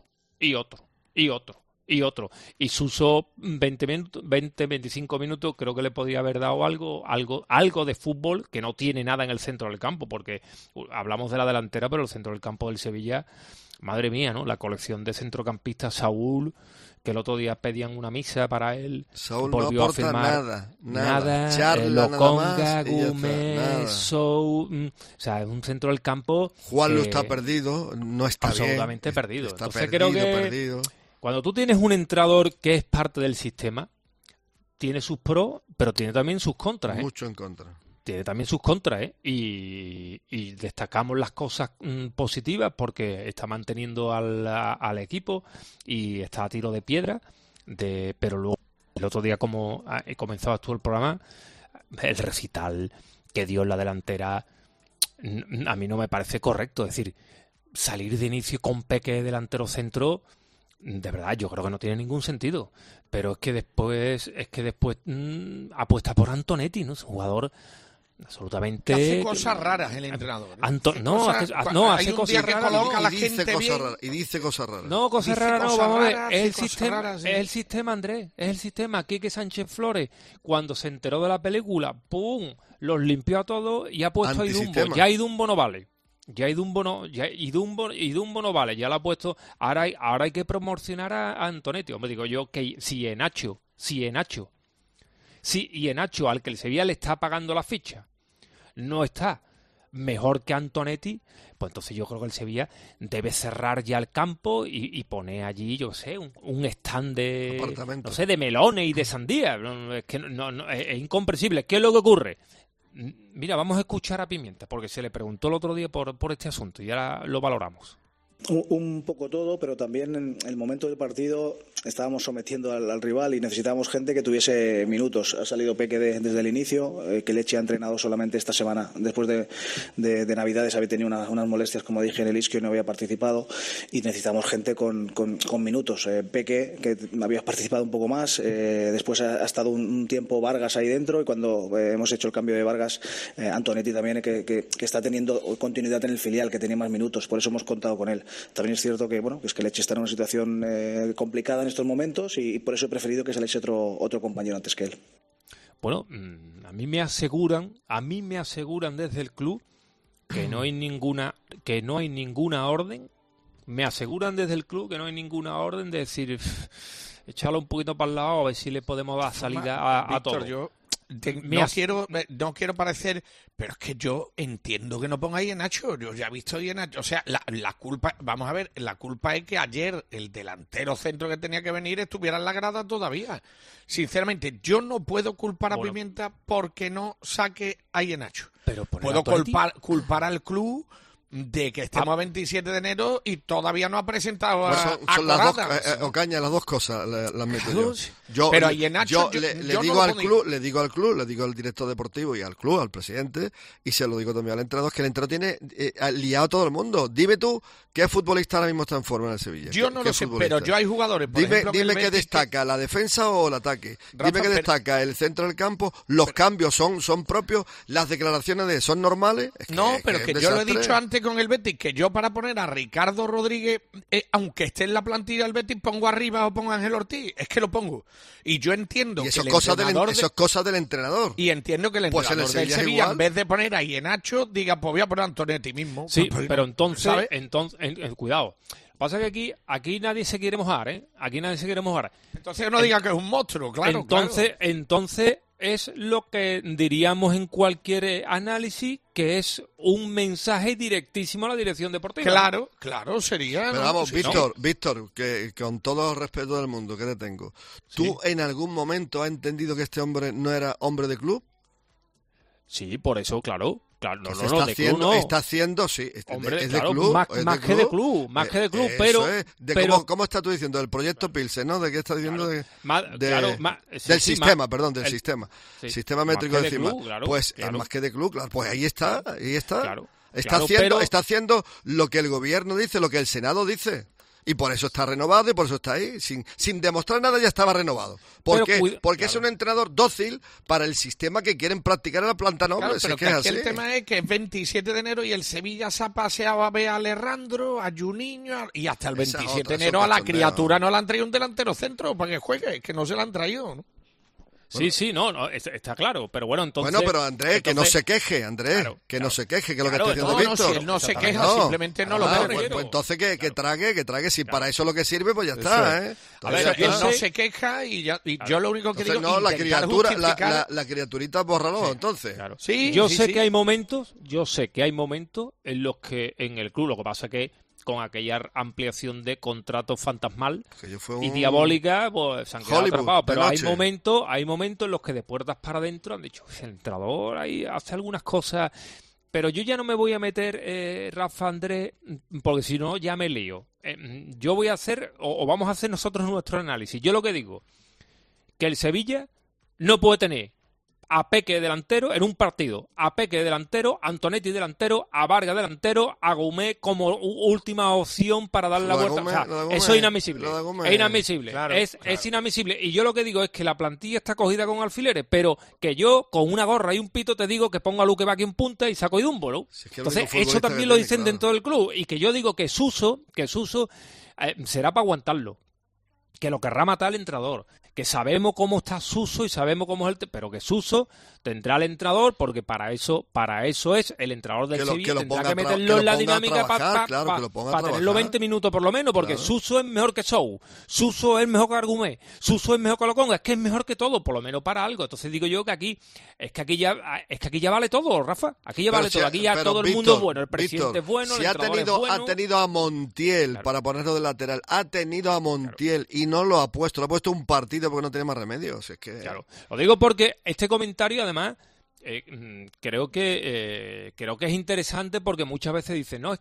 Y Suso 20-25 minutos creo que le podía haber dado algo de fútbol, que no tiene nada en el centro del campo, porque hablamos de la delantera, pero el centro del campo del Sevilla, madre mía, ¿no? La colección de centrocampistas, Saúl, que el otro día pedían una misa para él. Saúl volvió no aporta a nada. Lokonga, Gómez, Sou, o sea, es un centro del campo. Juan lo está perdido, no está absolutamente bien. perdido. Está Entonces perdido, creo que perdido. Cuando tú tienes un entrenador que es parte del sistema, tiene sus pros, pero tiene también sus contras. Mucho en contra. Tiene también sus contras, y destacamos las cosas positivas, porque está manteniendo al equipo y está a tiro de piedra. Pero luego, el otro día, como comenzabas tú el programa, el recital que dio en la delantera a mí no me parece correcto. Es decir, salir de inicio con Peque delantero centro, de verdad, yo creo que no tiene ningún sentido. Pero es que después apuesta por Antonetti, ¿no? Es un jugador absolutamente... Hace cosas raras el entrenador. Hace cosas raras. Y dice cosas raras. No, cosas raras no, vamos a ver. Es el sistema, Andrés. Es el sistema. Quique Sánchez Flores, cuando se enteró de la película, ¡pum!, los limpió a todos y ha puesto a Idumbo. Ya Idumbo no vale. Idumbo no vale. Ya lo ha puesto. Ahora hay que promocionar a Antonetti. Hombre, digo yo que si Enacho, al que el Sevilla le está pagando la ficha, no está mejor que Antonetti, pues entonces yo creo que el Sevilla debe cerrar ya el campo y poner allí, yo sé, un stand de melones y de sandía. Es que es incomprensible. ¿Qué es lo que ocurre? Mira, vamos a escuchar a Pimienta, porque se le preguntó el otro día por este asunto y ahora lo valoramos. Un poco todo, pero también en el momento del partido estábamos sometiendo al rival y necesitábamos gente que tuviese minutos. Ha salido Peque desde el inicio, que Leche ha entrenado solamente esta semana. Después de Navidades había tenido unas molestias, como dije, en el isquio y no había participado, y necesitamos gente con minutos. Peque, que había participado un poco más, después ha estado un tiempo Vargas ahí dentro, y cuando hemos hecho el cambio de Vargas, Antonetti también, que está teniendo continuidad en el filial, que tenía más minutos, por eso hemos contado con él. También es cierto que es que Leche está en una situación complicada en estos momentos, y por eso he preferido que saliese otro compañero antes que él. Bueno, a mí me aseguran desde el club que no hay ninguna orden. Me aseguran desde el club que no hay ninguna orden de decir, echarlo un poquito para el lado a ver si le podemos dar salida a todo. Yo no quiero parecer, pero es que yo entiendo que no pongáis a Nacho. Yo ya he visto ahí a Nacho. O sea, la culpa, vamos a ver, la culpa es que ayer el delantero centro que tenía que venir estuviera en la grada todavía. Sinceramente, yo no puedo culpar a Pimienta porque no saque a Nacho. Pero puedo culpar al club de que estamos a 27 de enero y todavía no ha presentado son las dos, Ocaña, las dos cosas las meto yo. Pero ahí en Nacho, le digo al club, le digo al director deportivo y al club, al presidente, y se lo digo también al entrenador, que el entrenador tiene liado a todo el mundo. Dime tú qué futbolista ahora mismo está en forma en el Sevilla. Yo no lo sé, pero yo hay jugadores, por ejemplo, dime qué destaca, la defensa o el ataque. Dime qué destaca el centro del campo. Los cambios son propios, las declaraciones son normales. Pero que yo lo he dicho antes con el Betis, que yo para poner a Ricardo Rodríguez, aunque esté en la plantilla del Betis, pongo arriba o pongo a Ángel Ortiz, es que lo pongo. Y yo entiendo que eso es cosa del entrenador. Y entiendo que el entrenador del Sevilla, en vez de poner a Nacho, diga, pues voy a poner a Antonetti mismo. Sí, pero entonces cuidado. Pasa que aquí nadie se quiere mojar, ¿eh? Aquí nadie se quiere mojar. Entonces no diga que es un monstruo, claro. Entonces es lo que diríamos en cualquier análisis, que es un mensaje directísimo a la dirección deportiva. Claro, sería... Pero vamos, Víctor, que con todo el respeto del mundo que te tengo, ¿tú en algún momento has entendido que este hombre no era hombre de club? Sí, por eso, claro, está haciendo, sí, hombre, es de club. Más que de club, pero... ¿Cómo estás tú diciendo? Del proyecto Pilsen, ¿no? ¿De qué estás diciendo? Del sistema. Sistema métrico de CIMA. Pues es más que de club, claro. Pues ahí está. Está haciendo lo que el gobierno dice, lo que el Senado dice. Y por eso está renovado y por eso está ahí. Sin demostrar nada ya estaba renovado. Porque es un entrenador dócil para el sistema que quieren practicar en la planta noble. Pero que aquí el tema es que es 27 de enero y el Sevilla se ha paseado a ver a Alejandro, a Juninho, y hasta el 27 de enero a la criatura no le han traído un delantero centro para que juegue, que no se lo han traído, ¿no? Bueno. Sí, no, está claro, pero bueno, entonces... Bueno, pero Andrés, que no se queje, que no se queje, que es lo que está diciendo Víctor. Si él no se queja, simplemente no lo pone. Pues entonces que trague, si para eso lo que sirve, pues ya está, ¿eh? A ver, él no se queja y yo lo único que digo... No, la criaturita bórralo, entonces. Sí, yo sé que hay momentos en los que en el club, lo que pasa que con aquella ampliación de contratos fantasmal y diabólica, pues se han quedado atrapados. Pero hay momentos en los que de puertas para adentro han dicho, el entrenador ahí hace algunas cosas, pero yo ya no me voy a meter, Rafa, Andrés, porque si no ya me lío. Yo voy a hacer, o vamos a hacer nosotros nuestro análisis. Yo lo que digo, que el Sevilla no puede tener a Peque delantero en un partido, a Peque delantero, a Antonetti delantero, a Vargas delantero, a Gómez como última opción para darle la vuelta. Gómez, eso es inadmisible. Gómez, es inadmisible. Claro, es inadmisible. Y yo lo que digo es que la plantilla está cogida con alfileres, pero que yo con una gorra y un pito te digo que pongo a Luque Bacchio en punta y saco Idumbo, ¿no? Si es que entonces eso también lo dicen dentro del club. Y que yo digo que Suso será para aguantarlo. Que lo querrá matar el entrenador. Que sabemos cómo está Suso y sabemos cómo es pero que Suso tendrá el entrenador, porque para eso es el entrenador del Sevilla, tendrá que meterlo en la dinámica para tenerlo 20 minutos por lo menos, porque claro. Suso es mejor que Sou, Suso es mejor que Argumé, Suso es mejor que Loconga, es que es mejor que todo, por lo menos para algo. Entonces digo yo que aquí ya vale todo, Rafa, aquí ya vale todo, aquí ya todo el mundo es bueno, el presidente es bueno, el entrenador es bueno. Ha tenido a Montiel, claro, para ponerlo de lateral, ha tenido a Montiel, claro, y no lo ha puesto un partido porque no tiene más remedios. Es que... Claro, lo digo porque este comentario además creo que es interesante, porque muchas veces dicen, no, es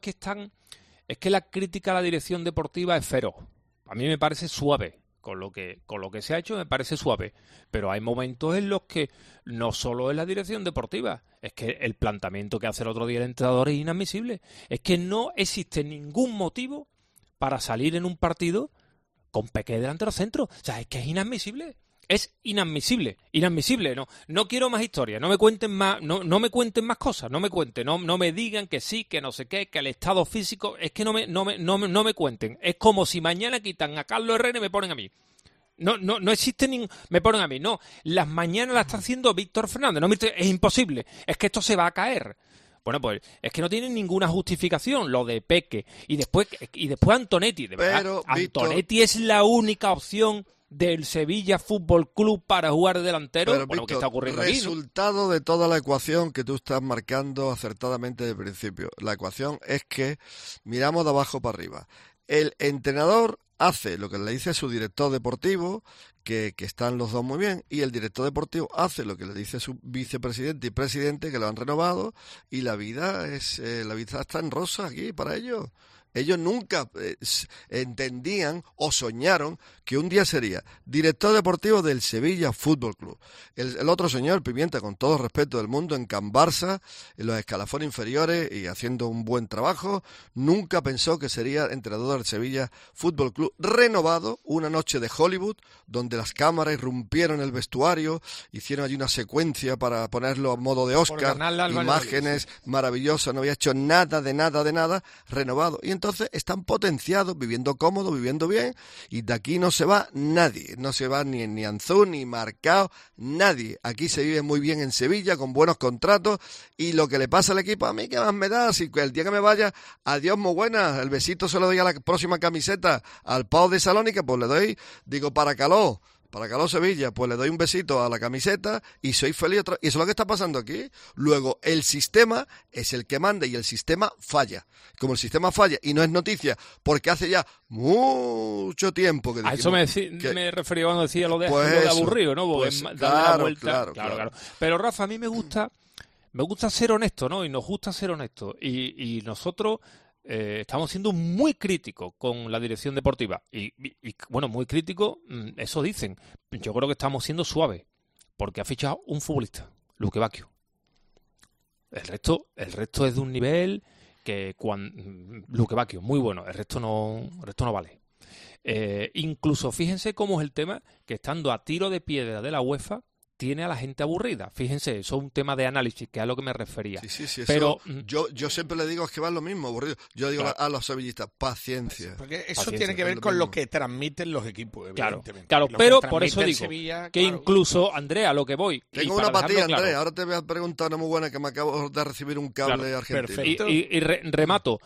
que la crítica a la dirección deportiva es feroz. A mí me parece suave, con lo que se ha hecho me parece suave, pero hay momentos en los que no solo es la dirección deportiva, es que el planteamiento que hace el otro día el entrenador es inadmisible. Es que no existe ningún motivo para salir en un partido con Peque delantero centro. O sea, es que es inadmisible. Es inadmisible, no quiero más historias, no me cuenten más, no me cuenten más cosas, no me digan que sí, que no sé qué, que el estado físico, es que no me cuenten. Es como si mañana quitan a Carlos Herrera y me ponen a mí. No existe me ponen a mí, no, las mañanas las está haciendo Víctor Fernández, no, es imposible, es que esto se va a caer. Bueno, pues es que no tienen ninguna justificación lo de Peque y después Antonetti, de verdad. Pero, Antonetti es la única opción del Sevilla Fútbol Club para jugar de delantero. Pero, bueno, Víctor, ¿qué está ocurriendo aquí? Resultado de toda la ecuación que tú estás marcando acertadamente de principio. La ecuación es que miramos de abajo para arriba. El entrenador hace lo que le dice su director deportivo, que están los dos muy bien, y el director deportivo hace lo que le dice su vicepresidente y presidente, que lo han renovado, y la vida está en rosa aquí para ellos. Ellos nunca entendían o soñaron que un día sería director deportivo del Sevilla Fútbol Club. El otro señor, Pimienta, con todo el respeto del mundo, en Can Barça, en los escalafones inferiores y haciendo un buen trabajo, nunca pensó que sería entrenador del Sevilla Fútbol Club, renovado, una noche de Hollywood, donde las cámaras irrumpieron el vestuario, hicieron allí una secuencia para ponerlo a modo de Oscar, imágenes maravillosas, no había hecho nada, renovado. Y entonces están potenciados, viviendo cómodos, viviendo bien, y de aquí no se va nadie, no se va ni Anzú, ni Marcao, nadie. Aquí se vive muy bien en Sevilla, con buenos contratos, y lo que le pasa al equipo, a mí qué más me da, si el día que me vaya, adiós muy buena, el besito se lo doy a la próxima camiseta, al Pau de Salónica, pues le doy, digo, para Caló Sevilla, pues le doy un besito a la camiseta y soy feliz. Y eso es lo que está pasando aquí. Luego, el sistema es el que manda y el sistema falla. Como el sistema falla y no es noticia, porque hace ya mucho tiempo que dijimos... A eso me refería cuando decía lo de aburrido, ¿no? Porque darle la vuelta. Claro. Pero, Rafa, a mí me gusta ser honesto, ¿no? Y nos gusta ser honestos. Y nosotros... estamos siendo muy críticos con la dirección deportiva y bueno, muy críticos, eso dicen. Yo creo que estamos siendo suaves porque ha fichado un futbolista, Luque Bacchio. El resto es de un nivel que Luque Bacchio, muy bueno, el resto no vale. Incluso fíjense cómo es el tema, que estando a tiro de piedra de la UEFA tiene a la gente aburrida. Fíjense, eso es un tema de análisis, que es a lo que me refería. Sí, pero yo siempre le digo, es que va lo mismo, aburrido. Yo digo a los sevillistas, paciencia. Porque eso tiene que ver con lo que transmiten los equipos, evidentemente. Claro, pero por eso digo Sevilla, que incluso, Andrea, lo que voy... Tengo una para ti, Andrea, ahora te voy a preguntar una muy buena, que me acabo de recibir un cable argentino. Perfecto. Y remato,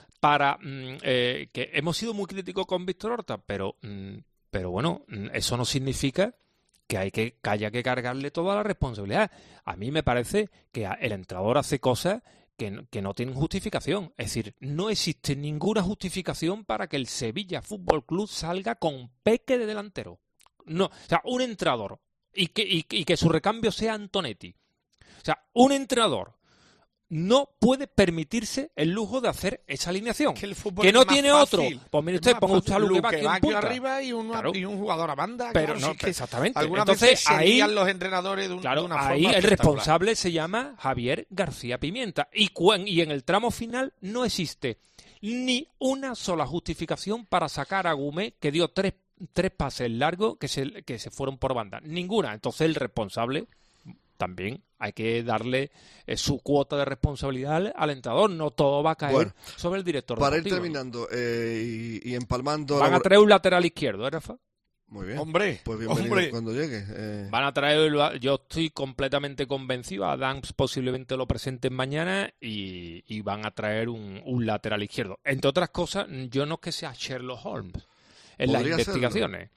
que hemos sido muy críticos con Víctor Horta, pero bueno, eso no significa que haya que cargarle toda la responsabilidad. A mí me parece que el entrenador hace cosas que no tienen justificación. Es decir, no existe ninguna justificación para que el Sevilla Fútbol Club salga con Peque de delantero. No, o sea, un entrenador y que su recambio sea Antonetti. O sea, un entrenador no puede permitirse el lujo de hacer esa alineación. Que no tiene fácil, otro. Pues mire usted, ponga usted a Luque Bacchio arriba y un jugador a banda. Pero claro, no, que exactamente. Entonces ahí los entrenadores de una forma ahí el espectacular. responsable se llama Javier García Pimienta. Y en el tramo final no existe ni una sola justificación para sacar a Gumé, que dio tres pases largos que se fueron por banda. Ninguna. Entonces el responsable también hay que darle su cuota de responsabilidad al entrenador. No todo va a caer sobre el director para deportivo. Ir terminando y empalmando... Van a traer un lateral izquierdo, ¿eh, Rafa? Muy bien. Hombre, pues bienvenido cuando llegue. Van a traer, yo estoy completamente convencido, Adams posiblemente lo presenten mañana y van a traer un lateral izquierdo. Entre otras cosas, yo no es que sea Sherlock Holmes en las investigaciones.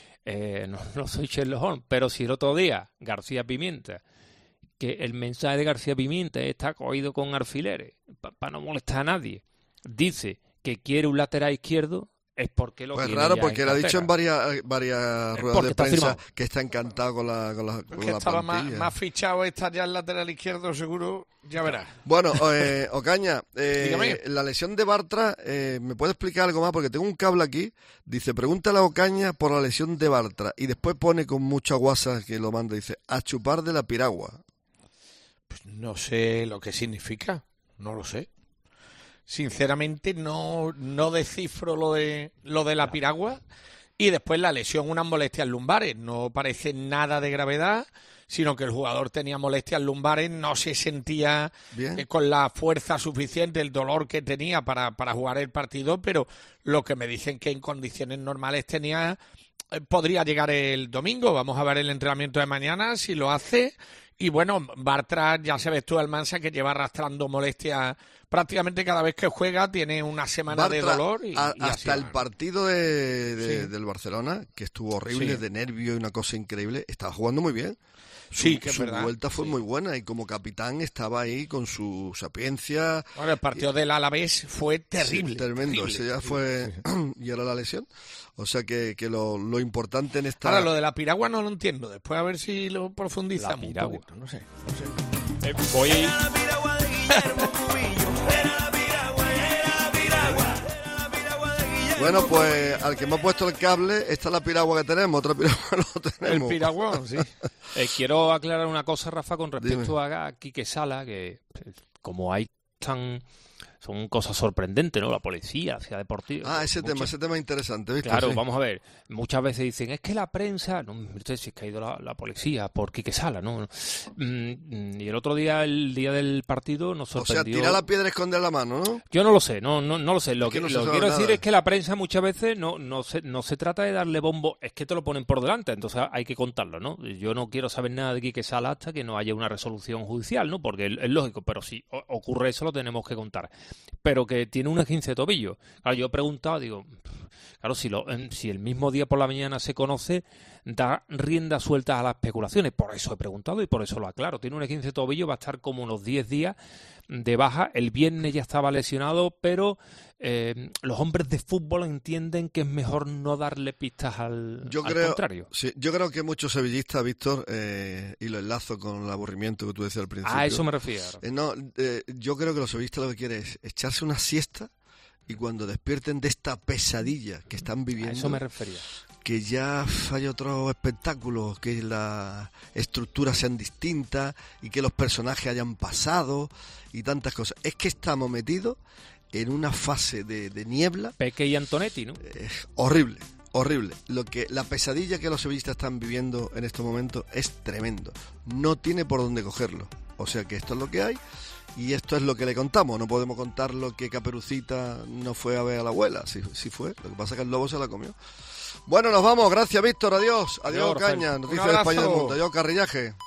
No soy Sherlock Holmes, pero si el otro día García Pimienta, que el mensaje de García Pimienta está cogido con alfileres para no molestar a nadie, dice que quiere un lateral izquierdo, es porque lo quiere. Pues raro, porque él ha dicho en varias ruedas de prensa que está encantado con la estaba plantilla. más fichado, está ya el lateral izquierdo, seguro, ya verás. Bueno, Ocaña, la lesión de Bartra, ¿me puede explicar algo más? Porque tengo un cable aquí, dice, pregúntale a Ocaña por la lesión de Bartra, y después pone con mucha guasa que lo manda, dice, a chupar de la piragua. Pues no sé lo que significa, no lo sé. Sinceramente no descifro lo de la piragua. Y después la lesión, unas molestias lumbares. No parece nada de gravedad, sino que el jugador tenía molestias lumbares, no se sentía con la fuerza suficiente, el dolor que tenía para jugar el partido, pero lo que me dicen que en condiciones normales podría llegar el domingo. Vamos a ver el entrenamiento de mañana, si lo hace. Y bueno, Bartra, ya sabes tú, Almansa, que lleva arrastrando molestias prácticamente cada vez que juega, tiene una semana Bartra, de dolor. Y hasta el partido del Barcelona, que estuvo horrible, de nervio y una cosa increíble, estaba jugando muy bien. Su vuelta fue muy buena y como capitán estaba ahí con su sapiencia. Bueno, el partido del Alavés fue terrible. Sí, tremendo, terrible, ese ya fue... y ahora la lesión. O sea que lo importante en esta... Ahora, lo de la piragua no lo entiendo. Después a ver si lo profundizamos un poquito. No sé. Voy... Bueno, pues al que me ha puesto el cable, esta es la piragua que tenemos, otra piragua no tenemos. El piraguón, sí. Quiero aclarar una cosa, Rafa, con respecto a Quique Sala, que como hay son cosas sorprendentes, ¿no? La policía, Ciudad Deportiva. Ese tema es interesante, ¿viste? Claro, vamos a ver. Muchas veces dicen, es que la prensa... No, usted si es que ha ido la policía por Quique Sala, ¿no? Y el otro día, el día del partido, nos sorprendió... O sea, tirar la piedra y esconder la mano, ¿no? Yo no lo sé, no lo sé. Lo que quiero decir es que la prensa muchas veces no se trata de darle bombo, es que te lo ponen por delante, entonces hay que contarlo, ¿no? Yo no quiero saber nada de Quique Sala hasta que no haya una resolución judicial, ¿no? Porque es lógico, pero si ocurre eso lo tenemos que contar. Pero que tiene un esguince de tobillo. Claro, yo he preguntado, digo, claro, si el mismo día por la mañana se conoce, da rienda suelta a las especulaciones. Por eso he preguntado y por eso lo aclaro. Tiene un esguince de tobillo, va a estar como unos 10 días de baja. El viernes ya estaba lesionado, pero los hombres de fútbol entienden que es mejor no darle pistas al contrario. Sí, yo creo que muchos sevillistas, Víctor, y lo enlazo con el aburrimiento que tú decías al principio. A eso me refiero. Yo creo que los sevillistas lo que quieren es echarse una siesta y cuando despierten de esta pesadilla que están viviendo... A eso me refería. Que ya haya otro espectáculo, que las estructuras sean distintas y que los personajes hayan pasado y tantas cosas. Es que estamos metidos en una fase de niebla. Peque y Antonetti, ¿no? Horrible. La pesadilla que los sevillistas están viviendo en estos momentos es tremendo. No tiene por dónde cogerlo. O sea que esto es lo que hay y esto es lo que le contamos. No podemos contar lo que Caperucita no fue a ver a la abuela. Sí fue. Lo que pasa es que el lobo se la comió. Bueno, nos vamos. Gracias, Víctor. Adiós. Adiós, Caña. Noticias de España del Mundo. Adiós, Carrillaje.